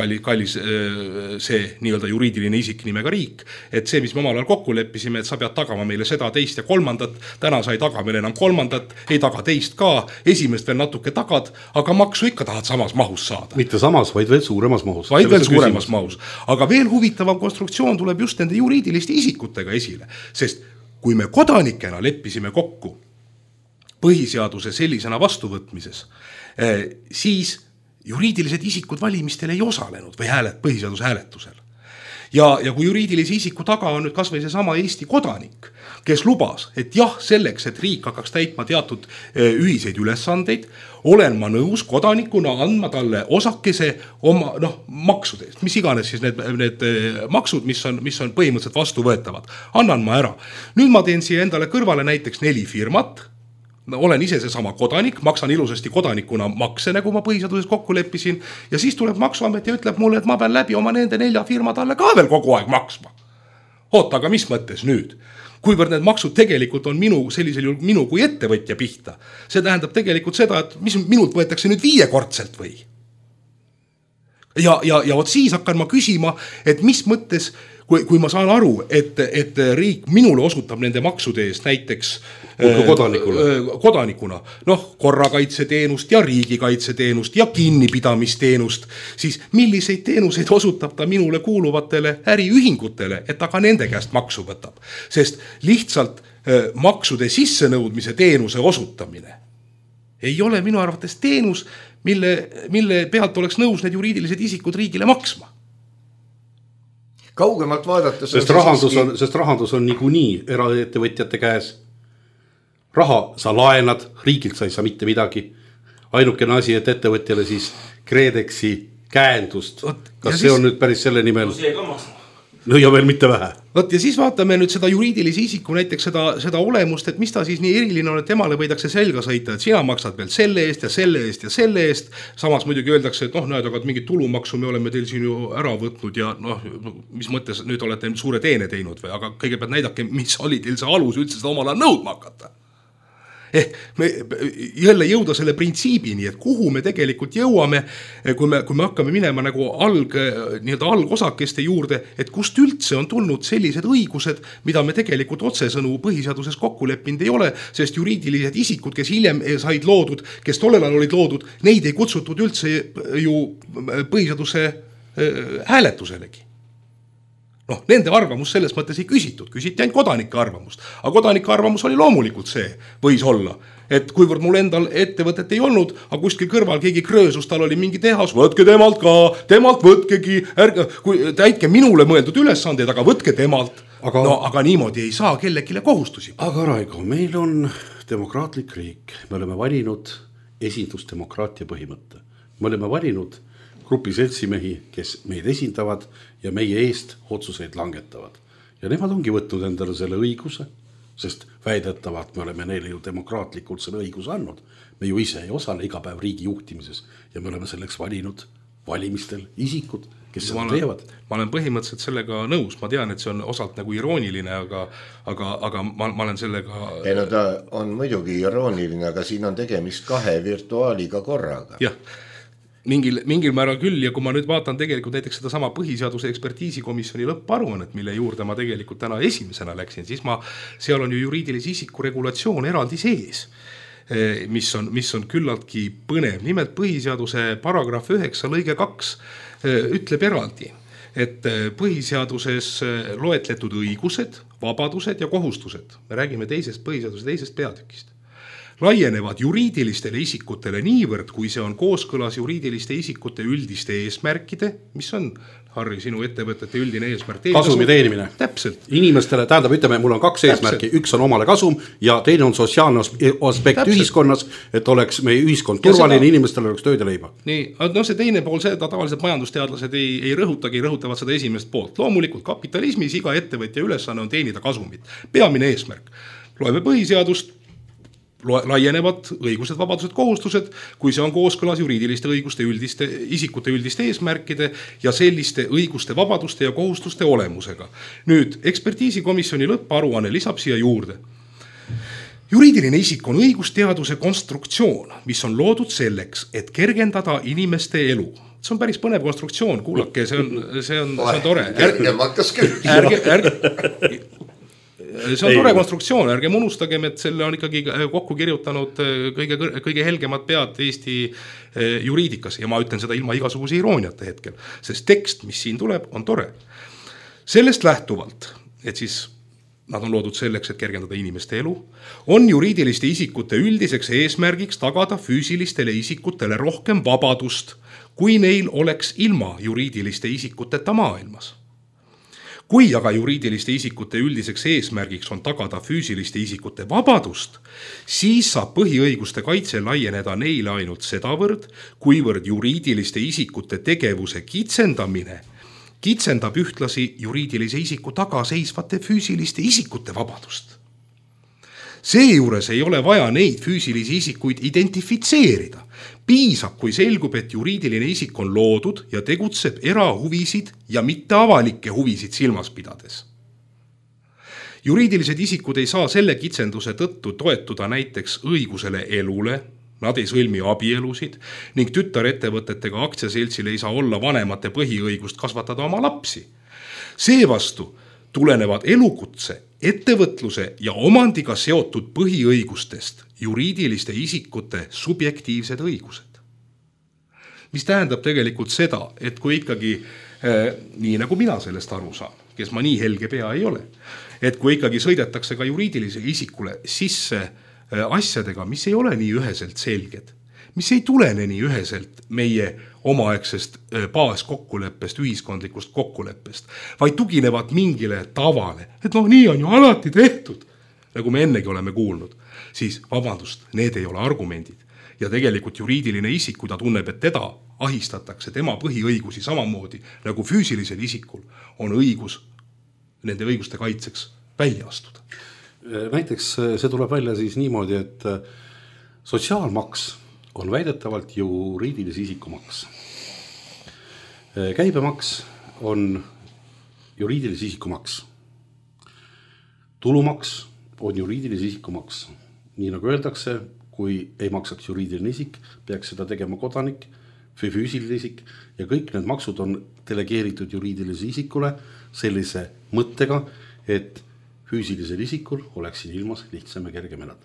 see nii-öelda juriidiline isik nimega riik, et see, mis me omal ajal kokku leppisime, et sa pead tagama meile seda, teist ja kolmandat, täna sa ei taga meile enam kolmandat, ei taga teist ka, esimest veel natuke tagad, aga maksu ikka tahad samas mahus saada. Mitte samas, vaid veel suuremas mahus. Mahus. Aga veel huvitavam konstruktsioon tuleb just nende juriidiliste isikutega esile, sest kui me kodanikena leppisime kokku põhiseaduse sellisena vastuvõtmises, siis juriidilised isikud valimistel ei osalenud või põhiseaduse hääletusel. Ja kui juriidilise isiku taga on nüüd kas või see sama Eesti kodanik, kes lubas, et jah, selleks, et riik hakkaks täitma teatud ühiseid ülesandeid, olen ma nõus kodanikuna andma talle osakese oma maksudest, mis iganes siis need maksud, mis on põhimõtteliselt vastuvõetavad. Annan ma ära. Nüüd ma teen siia endale kõrvale näiteks 4 firmat, olen ise see sama kodanik, maksan ilusasti kodanikuna makse, nagu ma põhiseaduses kokku leppisin, ja siis tuleb Maksuamet ja ütleb mulle, et ma pean läbi oma nende 4 firma talle ka veel kogu aeg maksma. Oota, aga mis mõttes nüüd? Kuivõrd need maksud tegelikult on sellisel juhul minu kui ettevõtja pihta. See tähendab tegelikult seda, et mis minult võetakse nüüd 5-kordselt või? Ja vot siis hakkan ma küsima, et mis mõttes, kui ma saan aru, et riik minule osutab nende maksude eest näiteks kodanikuna, korrakaitseteenust ja riigikaitseteenust ja kinnipidamisteenust, siis milliseid teenuseid osutab ta minule kuuluvatele äriühingutele, et ta ka nende käest maksu võtab. Sest lihtsalt maksude sissenõudmise teenuse osutamine ei ole minu arvates teenus, mille pealt oleks nõus need juriidilised isikud riigile maksma. Kaugemalt vaadates sest rahandus on niikuinii eraettevõtjate käes. Raha sa laenad, riigilt sa ei saa mitte midagi. ainukene asi, et ettevõtjale siis KredExi käendust. Kas see on nüüd päris selle nimel? No ja veel mitte vähe. Võt, ja siis vaatame nüüd seda juriidilise isiku näiteks seda olemust, et mis ta siis nii eriline on, et temale võidakse selga sõita, et sina maksad veel selle eest ja selle eest ja selle eest. Samas muidugi öeldakse, et näed, aga mingit tulumaksu me oleme teil siin ju ära võtnud ja mis mõttes nüüd olete suure teene teinud või, aga kõigepealt näidake, mis oli teil see alus üldse seda omal ajal nõudma hakata. Me jälle jõuda selle printsiibini, et kuhu me tegelikult jõuame, kui me hakkame minema nagu algosakeste juurde, et kust üldse on tulnud sellised õigused, mida me tegelikult otsesõnu põhiseaduses kokku leppinud ei ole, sest juriidilised isikud, kes hiljem said loodud, kes tollel ajal olid loodud, neid ei kutsutud üldse ju põhiseaduse hääletuselegi. Nende arvamus selles mõttes ei küsitud, küsiti ainult kodanike arvamust. Aga kodanike arvamus oli loomulikult see, võis olla, et kuivõrd mul endal ettevõtet ei olnud, aga kuskil kõrval keegi kröösus, tal oli mingi tehas, võtke temalt ka, temalt võtkegi, täitke minule mõeldud ülesandeid, aga võtke temalt. Aga niimoodi ei saa kellelegi kohustusi. Aga Raigo, meil on demokraatlik riik, me oleme valinud esindusdemokraatia põhimõtte. Me oleme valinud grupi seltsimehi, kes meid esindavad ja meie eest otsuseid langetavad. Ja nemad ongi võtnud endale selle õiguse, sest väidetavalt me oleme neile ju demokraatlikult selle õiguse andnud. Me ju ise ei osale iga päev riigi juhtimises ja me oleme selleks valinud valimistel isikud, kes seda teevad. Ma olen põhimõtteliselt sellega nõus, ma tean, et see on osalt nagu irooniline, aga ma olen sellega... Ta on muidugi irooniline, aga siin on tegemist kahe virtuaaliga korraga. Jah. Mingil määral küll ja kui ma nüüd vaatan tegelikult näiteks seda sama põhiseaduse ekspertiisikomisjoni lõpparuannet, mille juurde ma tegelikult täna esimesena läksin, siis seal on ju juriidilise isiku regulatsioon eraldi sees, mis on küllaltki põnev. Nimelt põhiseaduse paragrahv 9 lõige 2 ütleb eraldi, et põhiseaduses loetletud õigused, vabadused ja kohustused, me räägime põhiseaduse teisest peatükist, laienevad juriidilistele isikutele niivõrd, kui see on kooskõlas juriidiliste isikute üldiste eesmärkide, mis on, Harri, sinu ettevõtete üldine eesmärk. Kasumi teenimine. Täpselt. Inimestele, ütleme, mul on kaks eesmärki, üks on omale kasum ja teine on sotsiaalne aspekt ühiskonnas, et oleks meie ühiskond turvaline, inimestele oleks tööd ja leiba. Nii, see teine pool, seda tavaliselt majandusteadlased ei rõhutagi, rõhutavad seda esimest poolt. Loomulikult kapitalismis iga ettevõtja ülesanne on teenida kasumit. Peamine eesmärk. Loeme põhiseadust, laienevad õigused, vabadused, kohustused, kui see on kooskõlas juriidiliste õiguste isikute üldiste eesmärkide ja selliste õiguste, vabaduste ja kohustuste olemusega. Nüüd, ekspertiisikomisjoni lõpparuanne lisab siia juurde. Juriidiline isik on õigusteaduse konstruktsioon, mis on loodud selleks, et kergendada inimeste elu. See on päris põnev konstruktsioon, kuulake, see on tore. Kergem hakkas küll. See on tore konstruktsioon, ärgem unustagem, et selle on ikkagi kokku kirjutanud kõige helgemad pead Eesti juriidikas ja ma ütlen seda ilma igasuguse irooniata hetkel, sest tekst, mis siin tuleb, on tore. Sellest lähtuvalt, et siis nad on loodud selleks, et kergendada inimeste elu, on juriidiliste isikute üldiseks eesmärgiks tagada füüsilistele isikutele rohkem vabadust, kui neil oleks ilma juriidiliste isikuteta maailmas. Kui aga juriidiliste isikute üldiseks eesmärgiks on tagada füüsiliste isikute vabadust, siis saab põhiõiguste kaitse laieneda neile ainult sedavõrd, kuivõrd juriidiliste isikute tegevuse kitsendamine kitsendab ühtlasi juriidilise isiku tagaseisvate füüsiliste isikute vabadust. Seejuures ei ole vaja neid füüsilisi isikuid identifitseerida. Piisab, kui selgub, et juriidiline isik on loodud ja tegutseb erahuvisid ja mitte avalikke huvisid silmas pidades. Juriidilised isikud ei saa selle kitsenduse tõttu toetuda näiteks õigusele elule, nad ei sõlmi abielusid ning tütarettevõtetega aktsiaseltsil ei saa olla vanemate põhiõigust kasvatada oma lapsi. Seevastu tulenevad elukutse, ettevõtluse ja omandiga seotud põhiõigustest juriidiliste isikute subjektiivsed õigused. Mis tähendab tegelikult seda, et kui ikkagi, nii nagu mina sellest aru saan, kes ma nii helge pea ei ole, et kui ikkagi sõidetakse ka juriidilise isikule sisse asjadega, mis ei ole nii üheselt selged, mis ei tulene nii üheselt meie omaaegsest baaskokkuleppest, ühiskondlikust kokkuleppest, vaid tuginevad mingile tavale, et nii on ju alati tehtud, nagu me ennegi oleme kuulnud, siis vabandust, need ei ole argumendid. ja tegelikult juriidiline isik, kui ta tunneb, et teda ahistatakse, tema põhiõigusi samamoodi nagu füüsilisel isikul on õigus nende õiguste kaitseks välja astuda. Näiteks see tuleb välja siis niimoodi, et sotsiaalmaks on väidetavalt juriidilise isiku maks. Käibemaks on juriidilise isiku maks. Tulumaks on juriidilise isiku maks. Nii nagu öeldakse, kui ei maksaks juriidiline isik, peaks seda tegema kodanik või füüsiline isik ja kõik need maksud on delegeeritud juriidilise isikule sellise mõttega, et füüsilisel isikul oleks siin ilmas lihtsam ja kergem elada.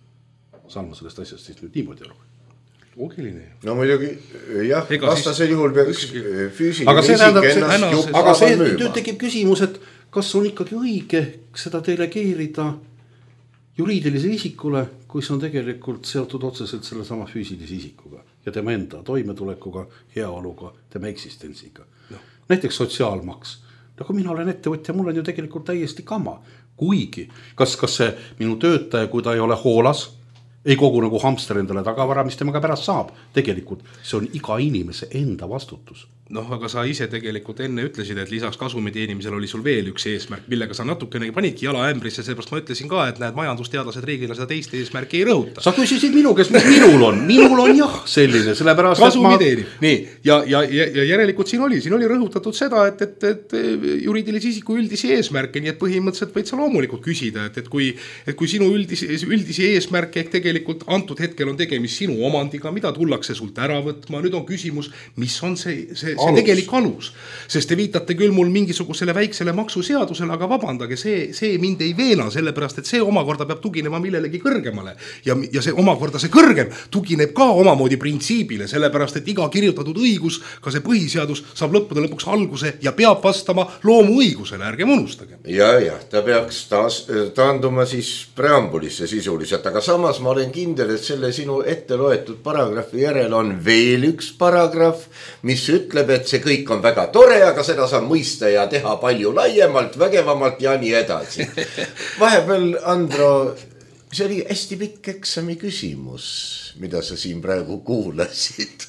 Saan ma sellest asjast siis nüüd niimoodi aru? Loogiline. No muidugi, jah, vastasel juhul peaks füüsiline aga see isik ennast juba aga see müüma. tekib küsimus, et kas on ikkagi õige seda delegeerida juriidilisele isikule, kui see on tegelikult seotud otseselt selle sama füüsilise isikuga ja tema enda toimetulekuga, heaoluga, tema eksistentsiga. No. Näiteks sotsiaalmaks. No kui mina olen ettevõtja, mul on ju tegelikult täiesti kama. Kuigi, kas see minu töötaja, kui ta ei ole hoolas, ei kogu nagu hamster endale tagavara, mis temaga pärast saab. Tegelikult see on iga inimese enda vastutus. Noh, aga sa ise tegelikult enne ütlesid, et lisaks kasumi teenimisel oli sul veel üks eesmärk, millega sa natukene panidki jala ämbrisse, seepärast ma ütlesin ka, et näed, majandusteadlased riigile seda teist eesmärki ei rõhuta. Sa küsisid minu käest, mis minul on jah selline, sellepärast kasumi teenib. Nii, ja järelikult siin oli rõhutatud seda, et juriidilise isiku üldisi eesmärke, nii et põhimõtteliselt võid sa loomulikult küsida, et kui sinu üldisi eesmärke ehk tegelikult antud hetkel on tegemist sinu omandiga, mida tullakse sult ära võtma, nüüd on küsimus, mis on see tegelik alus, sest te viitate küll mul mingisugusele väiksele maksuseadusele, aga vabandage, see mind ei veena, sellepärast, et see omakorda peab tuginema millelegi kõrgemale ja see omakorda see kõrgem tugineb ka omamoodi printsiibile, sellepärast, et iga kirjutatud õigus, ka see põhiseadus saab lõppude lõpuks alguse ja peab vastama loomuõigusele, ärgem unustage. Ja, ta peaks taanduma siis preambulisse sisuliselt, aga samas ma olen kindel, et selle sinu ette loetud paragrahvi järel on veel üks paragrahv, mis ütleb, et see kõik on väga tore, aga seda saab mõista ja teha palju laiemalt, vägevamalt ja nii edasi. Vahepeal, Andro, see oli hästi pikk eksami küsimus, mida sa siin praegu kuulasid.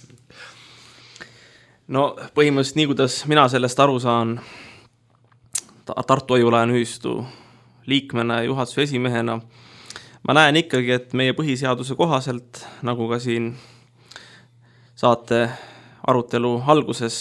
No põhimõtteliselt nii, kuidas mina sellest aru saan Tartu Hoiulaen ühistu liikmena ja juhatuse esimehena, ma näen ikkagi, et meie põhiseaduse kohaselt, nagu ka siin saate arutelu alguses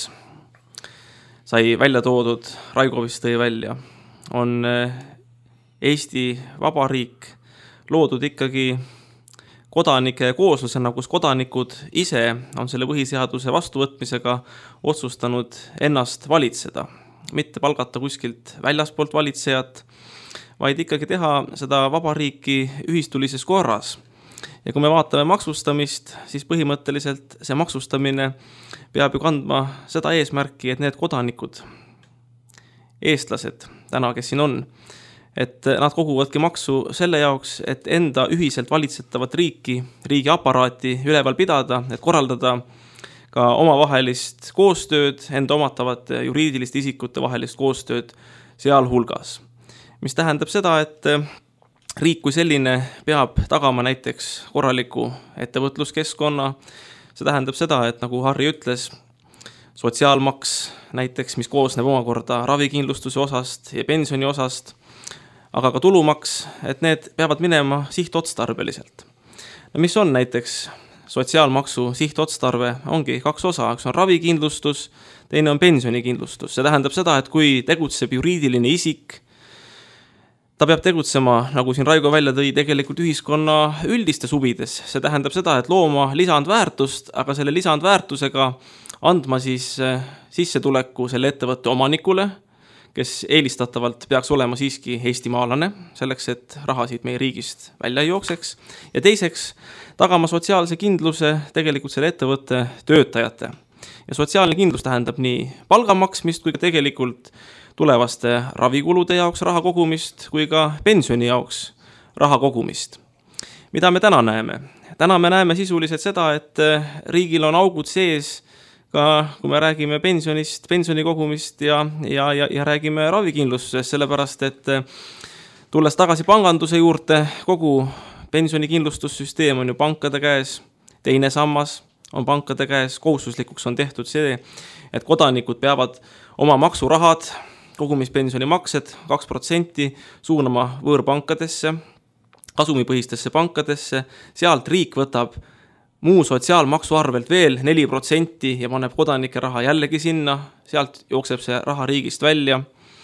sai välja toodud, Raigo vist tõi välja, on Eesti Vabariik loodud ikkagi kodanike kooslusena, kus kodanikud ise on selle põhiseaduse vastuvõtmisega otsustanud ennast valitseda, mitte palgata kuskilt väljaspoolt valitsejat, vaid ikkagi teha seda vabariiki ühistulises korras. Ja kui me vaatame maksustamist, siis põhimõtteliselt see maksustamine peab ju kandma seda eesmärki, et need kodanikud, eestlased täna, kes siin on, et nad koguvadki maksu selle jaoks, et enda ühiselt valitsetavat riigi aparaati üleval pidada, et korraldada ka omavahelist koostööd, enda omatavate juriidiliste isikute vahelist koostööd sealhulgas. Mis tähendab seda, et riik kui selline peab tagama näiteks korraliku ettevõtluskeskkonna. See tähendab seda, et nagu Harri ütles, sotsiaalmaks näiteks, mis koosneb omakorda ravikindlustuse osast ja pensioni osast, aga ka tulumaks, et need peavad minema sihtotstarbeliselt. No mis on näiteks sotsiaalmaksu sihtotstarve? Ongi kaks osa, üks on ravikindlustus, teine on pensionikindlustus. See tähendab seda, et kui tegutseb juriidiline isik, ta peab tegutsema, nagu siin Raigo välja tõi, tegelikult ühiskonna üldistes huvides. See tähendab seda, et looma lisandväärtust, aga selle lisandväärtusega andma siis sissetuleku selle ettevõtte omanikule, kes eelistatavalt peaks olema siiski eestimaalane, selleks, et raha siit meie riigist välja jookseks. Ja teiseks, tagama sotsiaalse kindluse tegelikult selle ettevõtte töötajate. Ja sotsiaalne kindlus tähendab nii palgamaksmist kui ka tegelikult tulevaste ravikulude jaoks raha kogumist kui ka pensioni jaoks raha kogumist. Mida me täna näeme? Täna me näeme sisuliselt seda, et riigil on augud sees ka, kui me räägime pensionist, pensioni kogumist ja räägime ravikindlustusest, sellepärast, et tulles tagasi panganduse juurde, kogu pensionikindlustussüsteem on ju pankade käes, teine sammas on pankade käes, kohustuslikuks on tehtud see, et kodanikud peavad oma maksurahad, kogumispensioni maksed 2% suunama võõrpankadesse, kasumipõhistesse pankadesse, sealt riik võtab muu sotsiaalmaksu arvelt veel 4% ja paneb kodanike raha jällegi sinna, sealt jookseb see raha riigist välja.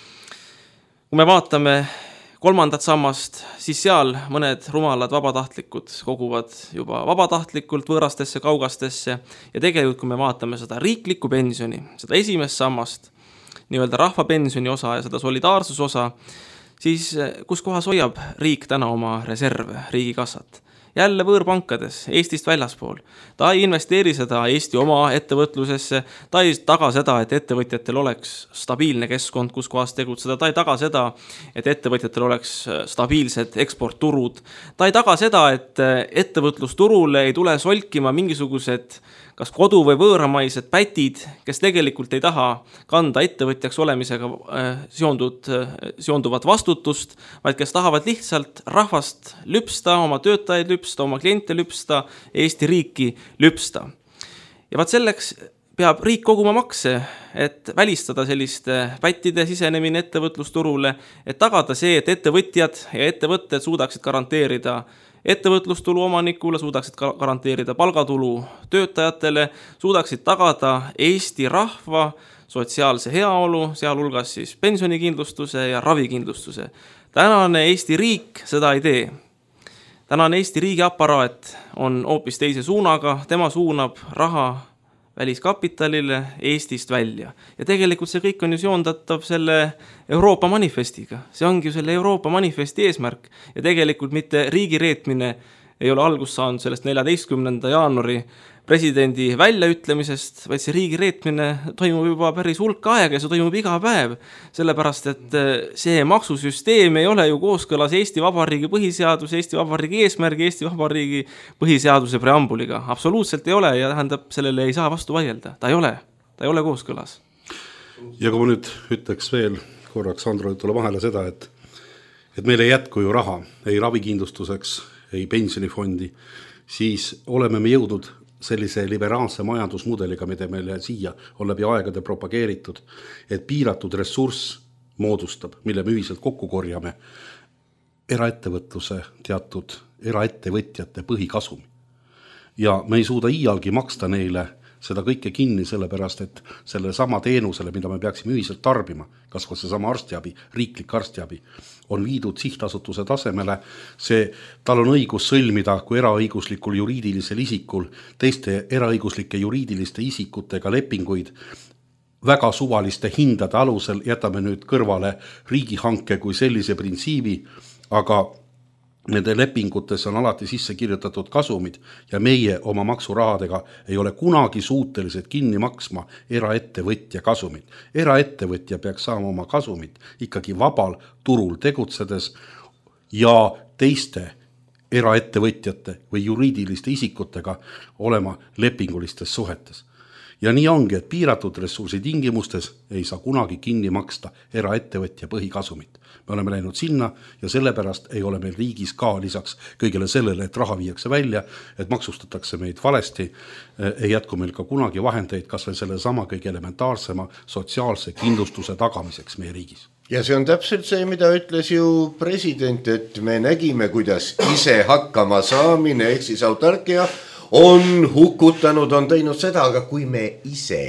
Kui me vaatame kolmandat sammast, siis seal mõned rumalad vabatahtlikud koguvad juba vabatahtlikult võõrastesse kaugastesse ja tegelikult kui me vaatame seda riiklikku pensioni, seda esimest sammast, nii-öelda rahvapensioni osa ja seda solidaarsusosa, siis kus kohas hoiab riik täna oma reserve, riigikassat? Jälle võõrpankades, Eestist väljaspool. Ta ei investeeri seda Eesti oma ettevõtlusesse, ta ei taga seda, et ettevõtjatel oleks stabiilne keskkond, kus kohas tegutseda, ta ei taga seda, et ettevõtjatel oleks stabiilsed eksportturud, ta ei taga seda, et ettevõtlusturule ei tule solkima mingisugused kas kodu- või võõramaised pätid, kes tegelikult ei taha kanda ettevõtjaks olemisega seonduvat vastutust, vaid kes tahavad lihtsalt rahvast lüpsta, oma töötajaid lüpsta, oma kliente lüpsta, Eesti riiki lüpsta. Ja vaat selleks peab riik koguma makse, et välistada selliste pättide sisenemine ettevõtlusturule, et tagada see, et ettevõtjad ja ettevõtted suudaksid garanteerida ettevõtlustulu omanikule, suudaksid garanteerida palgatulu töötajatele, suudaksid tagada Eesti rahva sotsiaalse heaolu, sealhulgas siis pensionikindlustuse ja ravikindlustuse. Tänane Eesti riik seda ei tee. Tänane Eesti riigi aparaat on hoopis teise suunaga, tema suunab raha väliskapitalile Eestist välja. Ja tegelikult see kõik on ju seondatav selle Euroopa manifestiga. See ongi ju selle Euroopa manifesti eesmärk. Ja tegelikult mitte riigireetmine ei ole algust saanud sellest 14. jaanuari presidendi väljaütlemisest, vaid see riigireetmine toimub juba päris hulk aega ja see toimub iga päev. Sellepärast, et see maksusüsteem ei ole ju kooskõlas Eesti Vabariigi põhiseaduse, Eesti Vabariigi eesmärgi, Eesti Vabariigi põhiseaduse preambuliga. Absoluutselt ei ole ja tähendab, sellele ei saa vastu vaielda. Ta ei ole kooskõlas. Ja kui ma nüüd ütleks veel korraks Andro tule vahele seda, et meil ei jätku ju raha, ei ravikindlustuseks, ei pensionifondi, siis oleme me jõudnud sellise liberaalse majandusmudeliga, mida meile siia on läbi aegade propageeritud, et piiratud ressurss moodustab, mille me ühiselt kokku korjame, eraettevõtluse teatud eraettevõtjate põhikasumi. Ja me ei suuda iialgi maksta neile seda kõike kinni, sellepärast, et selle sama teenusele, mida me peaksime ühiselt tarbima, kas see sama arstiabi, riiklik arstiabi, on viidud sihtasutuse tasemele, tal on õigus sõlmida kui eraõiguslikul juriidilisel isikul teiste eraõiguslike juriidiliste isikutega lepinguid väga suvaliste hindade alusel, jätame nüüd kõrvale riigihanke kui sellise printsiibi, aga nende lepingutes on alati sisse kirjutatud kasumid ja meie oma maksurahadega ei ole kunagi suutelised kinni maksma eraettevõtja kasumit. Eraettevõtja peaks saama oma kasumit ikkagi vabal turul tegutsedes ja teiste eraettevõtjate või juriidiliste isikutega olema lepingulistes suhetes. Ja nii ongi, et piiratud ressursi tingimustes ei saa kunagi kinni maksta eraettevõtja põhikasumit. Me oleme läinud sinna ja sellepärast ei ole meil riigis ka lisaks kõigele sellele, et raha viiakse välja, et maksustatakse meid valesti, ei jätku meil ka kunagi vahendeid kas või selle sama kõige elementaarsema sotsiaalse kindlustuse tagamiseks meie riigis. Ja see on täpselt see, mida ütles ju president, et me nägime, kuidas ise hakkama saamine, ehk siis autarkia on hukutanud, on teinud seda, aga kui me ise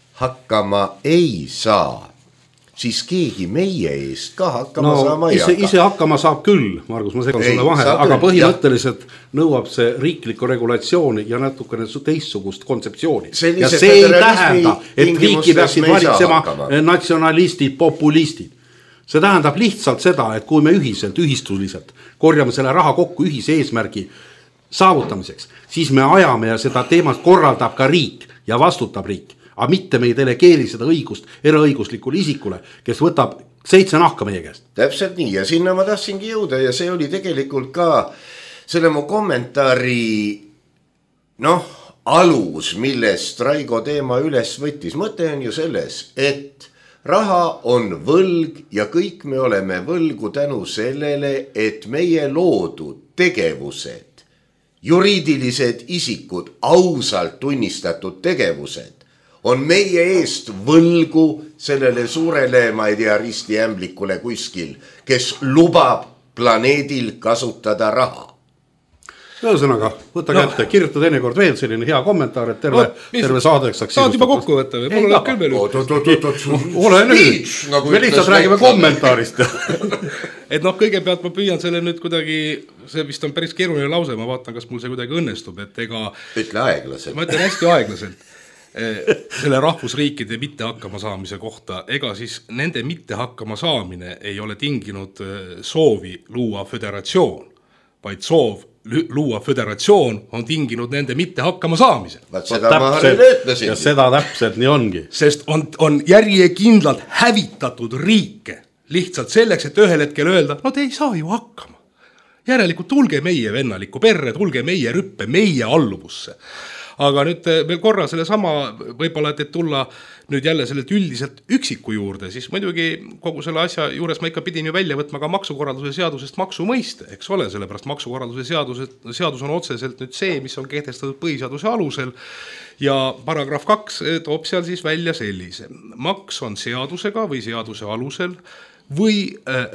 hakkama ei saa, siis keegi meie eest ka hakkama saama ei hakka. Ise hakkama saab küll, Margus, ma segan sulle vahele, aga põhimõtteliselt nõuab see riiklikku regulatsiooni ja natukene teistsugust kontseptsiooni. Ja see ei tähenda, et riiki peaksid valitsema natsionalistid, populistid. See tähendab lihtsalt seda, et kui me ühistuliselt korjame selle raha kokku ühise eesmärgi saavutamiseks, siis me ajame ja seda teemat korraldab ka riik ja vastutab riik, aga mitte me ei delegeeri seda õigust eraõiguslikule isikule, kes võtab 7 nahka meie käest. Täpselt nii ja sinna ma tahtsingi jõuda ja see oli tegelikult ka selle mu kommentaari alus, millest Raigo teema üles võttis. Mõte on ju selles, et raha on võlg ja kõik me oleme võlgu tänu sellele, et meie loodud tegevused juriidilised isikud, ausalt tunnistatud tegevused on meie eest võlgu sellele suurele, ma ei tea, ristiämblikule kuskil, kes lubab planeedil kasutada raha. Ühesõnaga, võta kätte, kirjuta teinekord veel selline hea kommentaar, et terve saadeks saaks saad juba kokku võtta või? Mul on küll veel ole nüüd, me lihtsalt räägime kommentaarist. Et noh, kõigepealt ma püüan selle nüüd kuidagi, see vist on päris keeruline lause, ma vaatan, kas mul see kuidagi õnnestub, et ega... Ütle aeglaselt. Ma ütlen hästi aeglaselt. Selle rahvusriikide mitte hakkama saamise kohta, ega siis nende mitte hakkama saamine ei ole tinginud soovi luua föderatsioon, vaid soov luua föderatsioon on tinginud nende mitte hakkama saamise. Ja seda täpselt nii ongi. Sest on järjekindlalt hävitatud riike lihtsalt selleks, et ühel hetkel öelda, no te ei saa ju hakkama. Järelikult tulge meie vennalikku perre, tulge meie rüppe, meie alluvusse. Aga nüüd veel korra selle sama, võib-olla, et tulla nüüd jälle sellelt üldiselt üksiku juurde, siis muidugi kogu selle asja juures ma ikka pidin ju välja võtma ka maksukorralduse seadusest maksumõiste, eks ole, sellepärast maksukorralduse seadus on otseselt nüüd see, mis on kehtestatud põhiseaduse alusel ja paragrahv 2 toob seal siis välja sellise. Maks on seadusega või seaduse alusel või,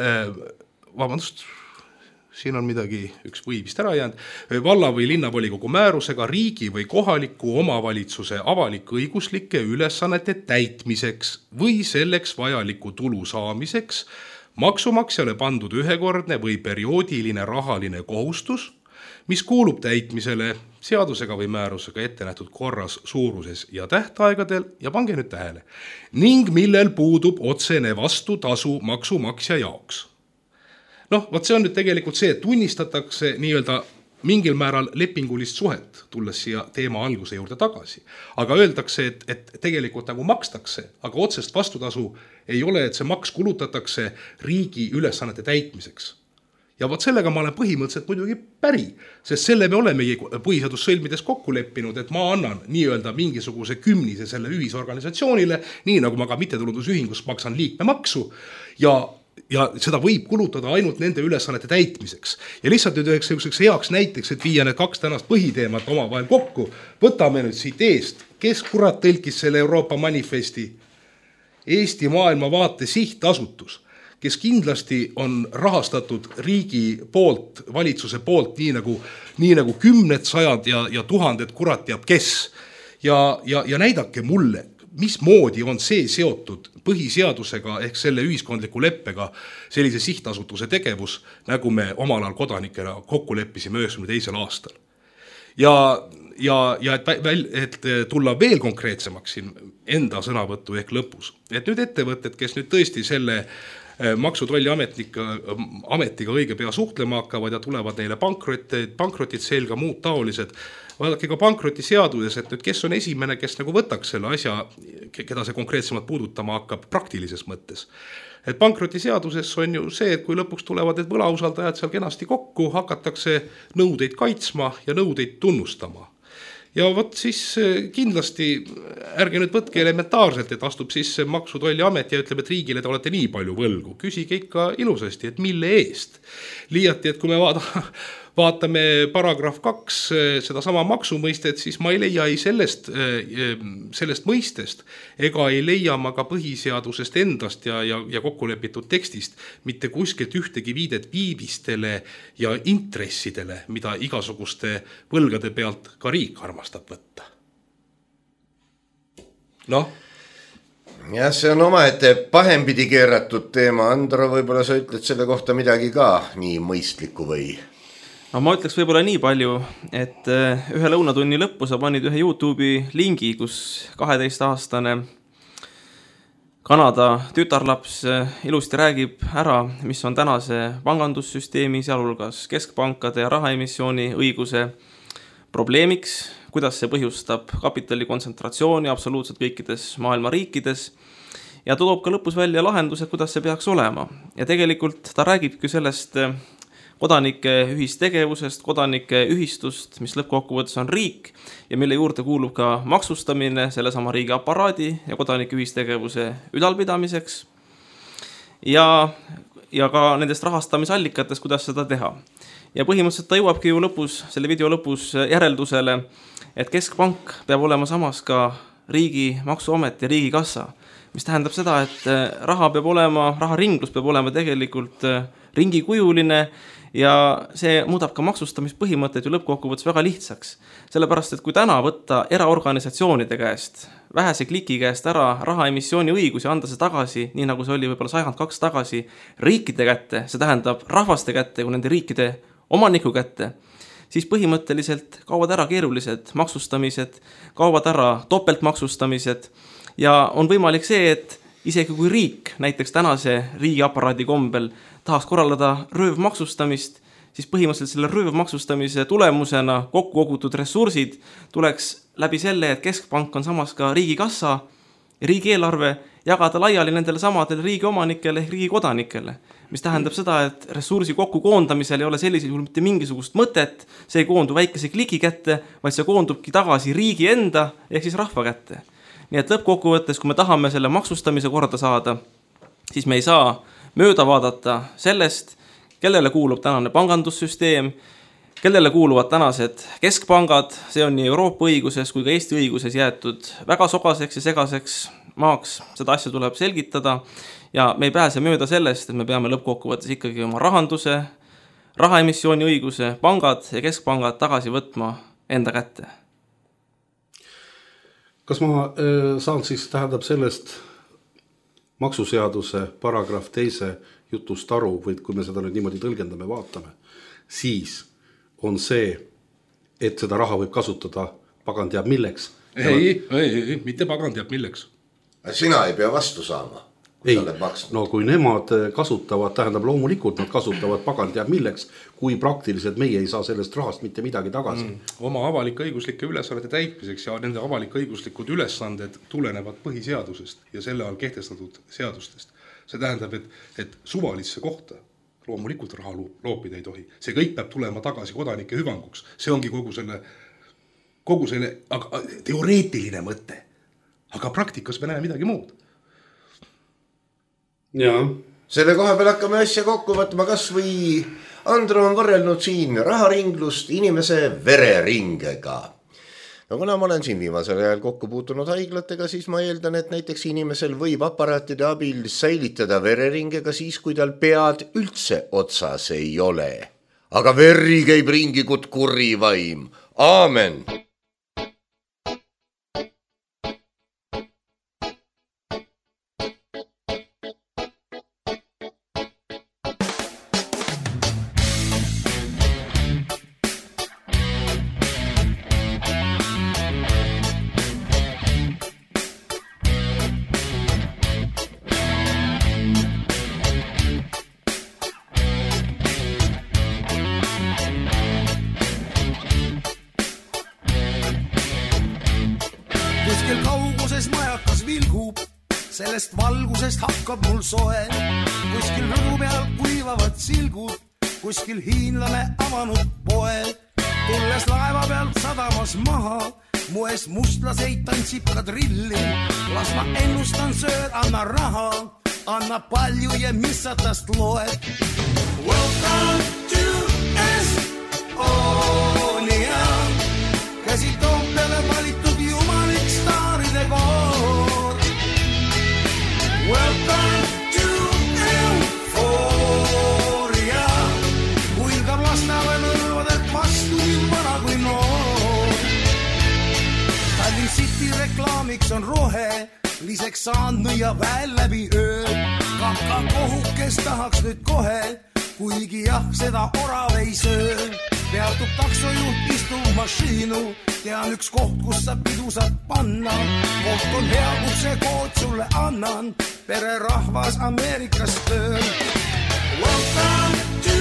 vabandust, siin on midagi, üks või vist ära jäänud, valla või linnavolikogu määrusega riigi või kohaliku omavalitsuse avalik-õiguslike ülesannete täitmiseks või selleks vajaliku tulu saamiseks maksumaksjale pandud ühekordne või perioodiline rahaline kohustus, mis kuulub täitmisele seadusega või määrusega ette nähtud korras, suuruses ja tähtaegadel ja pange nüüd tähele, ning millel puudub otsene vastutasu maksumaksja jaoks. Noh, võt see on nüüd tegelikult see, et tunnistatakse nii-öelda mingil määral lepingulist suhet, tulles siia teema alguse juurde tagasi. Aga öeldakse, et tegelikult nagu makstakse, aga otsest vastutasu ei ole, et see maks kulutatakse riigi ülesannete täitmiseks. Ja võt sellega ma olen põhimõtteliselt muidugi päri, sest selle me oleme põhiseadussõlmides kokku leppinud, et ma annan nii-öelda mingisuguse kümnise selle ühisorganisatsioonile, nii nagu ma ka mittetulundusühingus maksan liikmemaksu ja seda võib kulutada ainult nende ülesannete täitmiseks. Ja lihtsalt nüüd üheks heaks näiteks, et viia need kaks tänast põhiteemat oma vahel kokku, võtame nüüd siit eest, kes kurat tõlkis selle Euroopa manifesti? Eesti maailmavaate sihtasutus, kes kindlasti on rahastatud riigi poolt, valitsuse poolt, nii nagu kümned, sajad ja tuhanded kurat teab kes. Ja näidake mulle, mismoodi on see seotud põhiseadusega ehk selle ühiskondliku leppega sellise sihtasutuse tegevus, nagu me omal ajal kodanikena kokku leppisime 92. aastal. Ja et tulla veel konkreetsemaks siin enda sõnavõttu ehk lõpus. Et nüüd ettevõtted, kes nüüd tõesti selle maksu-trolli ametiga õige pea suhtlema hakkavad ja tulevad neile pankrotid selga, muud taolised. Vaadake ka pankrotiseaduses, et nüüd kes on esimene, kes nagu võtaks selle asja, keda see konkreetsemalt puudutama hakkab praktilises mõttes. Et pankrotiseaduses on ju see, et kui lõpuks tulevad need võlausaldajad seal kenasti kokku, hakatakse nõudeid kaitsma ja nõudeid tunnustama. Ja võt siis kindlasti ärge nüüd võtke elementaarselt, et astub sisse maksu-trolli amet ja ütleb, et riigile te olete nii palju võlgu. Küsige ikka ilusasti, et mille eest. Liiati, et kui me vaatame paragrahv 2 seda sama maksumõistet, siis ma ei leia ei sellest mõistest ega ei leia ma ka põhiseadusest endast ja kokkulepitud tekstist mitte kuskilt ühtegi viidet viivistele ja intressidele, mida igasuguste võlgade pealt ka riik armastab võtta. Noh? Jah, see on omaette pahempidi keeratud teema. Andro, võib-olla sa ütled selle kohta midagi ka nii mõistlikku või? No ma ütleks võib-olla nii palju, et ühe lõunatunni lõppu sa panid ühe YouTube'i lingi, kus 12-aastane Kanada tütarlaps ilusti räägib ära, mis on tänase pangandussüsteemi, sealhulgas keskpankade ja rahaemissiooni õiguse probleemiks, kuidas see põhjustab kapitali kontsentratsiooni absoluutselt kõikides maailma riikides ja toob ka lõpus välja lahenduse, kuidas see peaks olema. Ja tegelikult ta räägibki sellest kodanike ühistegevusest, kodanike ühistust, mis lõppkokkuvõttes on riik ja mille juurde kuulub ka maksustamine sellesama riigi aparaadi ja kodanike ühistegevuse ülalpidamiseks ja ka nendest rahastamisallikatest, kuidas seda teha. ja põhimõtteliselt ta jõuabki ju lõpus, selle video lõpus järeldusele, et keskpank peab olema samas ka riigi maksuamet ja riigikassa, mis tähendab seda, et raharinglus peab olema tegelikult ringikujuline ja see muudab ka maksustamispõhimõtteid ju lõppkokkuvõttes väga lihtsaks. Sellepärast, et kui täna võtta eraorganisatsioonide käest, vähese kliki käest ära rahaemissiooni õigus ja anda see tagasi, nii nagu see oli võib-olla 102 tagasi riikide kätte, see tähendab rahvaste kätte kui nende riikide omaniku kätte, siis põhimõtteliselt kaovad ära keerulised maksustamised, kaovad ära topeltmaksustamised ja on võimalik see, et isegi kui riik näiteks tänase riigiaparaadi kombel tahaks korraldada röövmaksustamist, siis põhimõtteliselt selle röövmaksustamise tulemusena kokku kogutud ressursid tuleks läbi selle, et keskpank on samas ka riigikassa ja riigieelarve jagada laiali nendele samadele riigi omanikele ehk riigi kodanikele, mis tähendab seda, et ressursi kokku koondamisel ei ole sellisel juhul mitte mingisugust mõtet, see ei koondu väikese kliki kätte, vaid see koondubki tagasi riigi enda ehk siis rahva kätte. Nii et lõppkokkuvõttes, kui me tahame selle maksustamise korda saada, siis me ei saa mööda vaadata sellest, kellele kuulub tänane pangandussüsteem, kellele kuuluvad tänased keskpangad, see on nii Euroopa õiguses kui ka Eesti õiguses jäetud väga sogaseks ja segaseks maaks, seda asja tuleb selgitada ja me ei pääse mööda sellest, et me peame lõppkokkuvõttes ikkagi oma rahanduse, rahaemissiooni õiguse, pangad ja keskpangad tagasi võtma enda kätte. Kas ma saan siis tähendab sellest maksuseaduse paragrahv 2 jutust aru, või kui me seda nüüd niimoodi tõlgendame, vaatame, siis on see, et seda raha võib kasutada pagan teab milleks. Ei, mitte pagan teab milleks. Sina ei pea vastu saama. Ei, no kui nemad kasutavad, tähendab loomulikult nad kasutavad pagan teab milleks, kui praktiliselt meie ei saa sellest rahast mitte midagi tagasi. Oma avalik-õiguslike ülesannete täitmiseks ja nende avalik-õiguslikud ülesanded tulenevad põhiseadusest ja selle all kehtestatud seadustest. See tähendab, et suvalisse kohta loomulikult raha loopida ei tohi. See kõik peab tulema tagasi kodanike hüvanguks. See ongi kogu selle teoreetiline mõte. Aga praktikas me näeme midagi muud. Ja. Selle koha peal hakkame asja kokku võtma, kas või Andro on võrrelnud siin raharinglust inimese vereringega. No kuna ma olen siin viimasel ajal kokku puutunud haiglatega, siis ma eeldan, et näiteks inimesel võib aparaatide abil säilitada vereringe ka siis, kui tal pead üldse otsas ei ole. Aga veri käib ringi kui kuri vaim. Aamen! Sellest valgusest hakkab mul soe, kuskil rõdu peal kuivavad silgud, kuskil hiinlane avanud poe. Tulles laeva pealt sadamas maha, moes mustlaseid tantsib ka drilli. Las ma ennustan sööd, anna raha, anna palju ja mis sa tast loed. Welcome to Estonia, käsi Toompeale valitud jumalik staaride koor. Welcome to Euphoria, huilgab lastave nõlvadelt vastu nii vana kui noor. Tallinn City reklaamiks on rohe, liseks saanud ja väel läbi öö. Kaka kohukes tahaks nüüd kohe, kuigi jah, seda orav ei söö. Peatub taksojuht, istub mašiinu, tean üks koht, kus sa pidu saad panna. Koht on hea, kus see kood sulle annan, pere rahvas Ameerikas tööl. Welcome to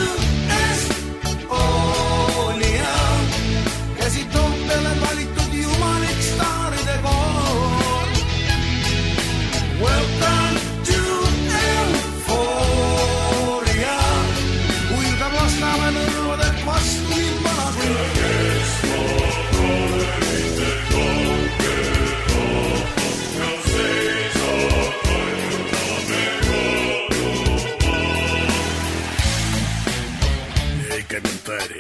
Estonia, käsi Toompeale valitud jumalik staaride koor. Welcome to Euphoria, huilgab lastave nõlvadelt vastu nii vana kui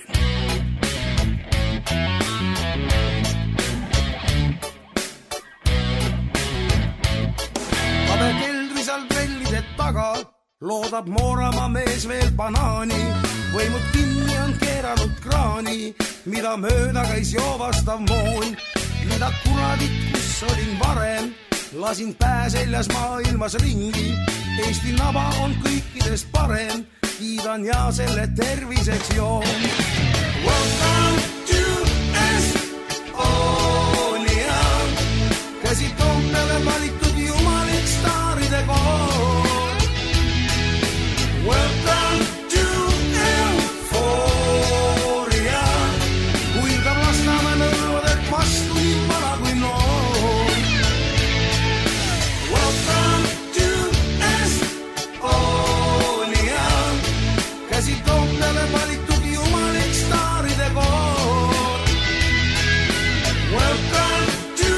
keldris all trellide taga loodab Mooramaa mees veel banaani. Võimud kinni on keeranud kraani, mida mööda käis joovastav moon. Mida kuradit, kus olin varem, lasin pää seljas maailmas ringi. Eesti naba on kõikidest parem, kiidan ja selle terviseks joon. Welcome to Estonia, käsi Toompeale valitud jumalik staaride kool. Welcome to Euphoria, kuilgab Lasnamäe nõudet vastu nii vana kui noor. Welcome to Estonia, käsi Toompeale valitud jumalik staaride kool. Welcome to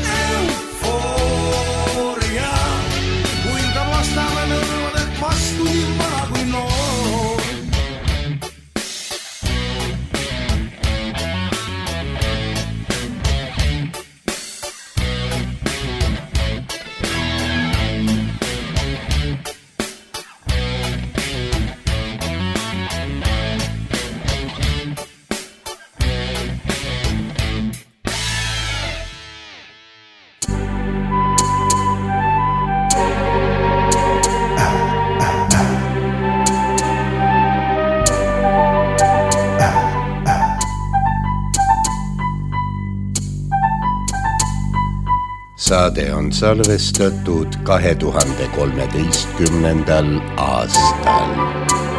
Euphoria, kuilgab Lasnamäe nõudet vastu nii vana kui noor. Saade on salvestatud 2013. aastal.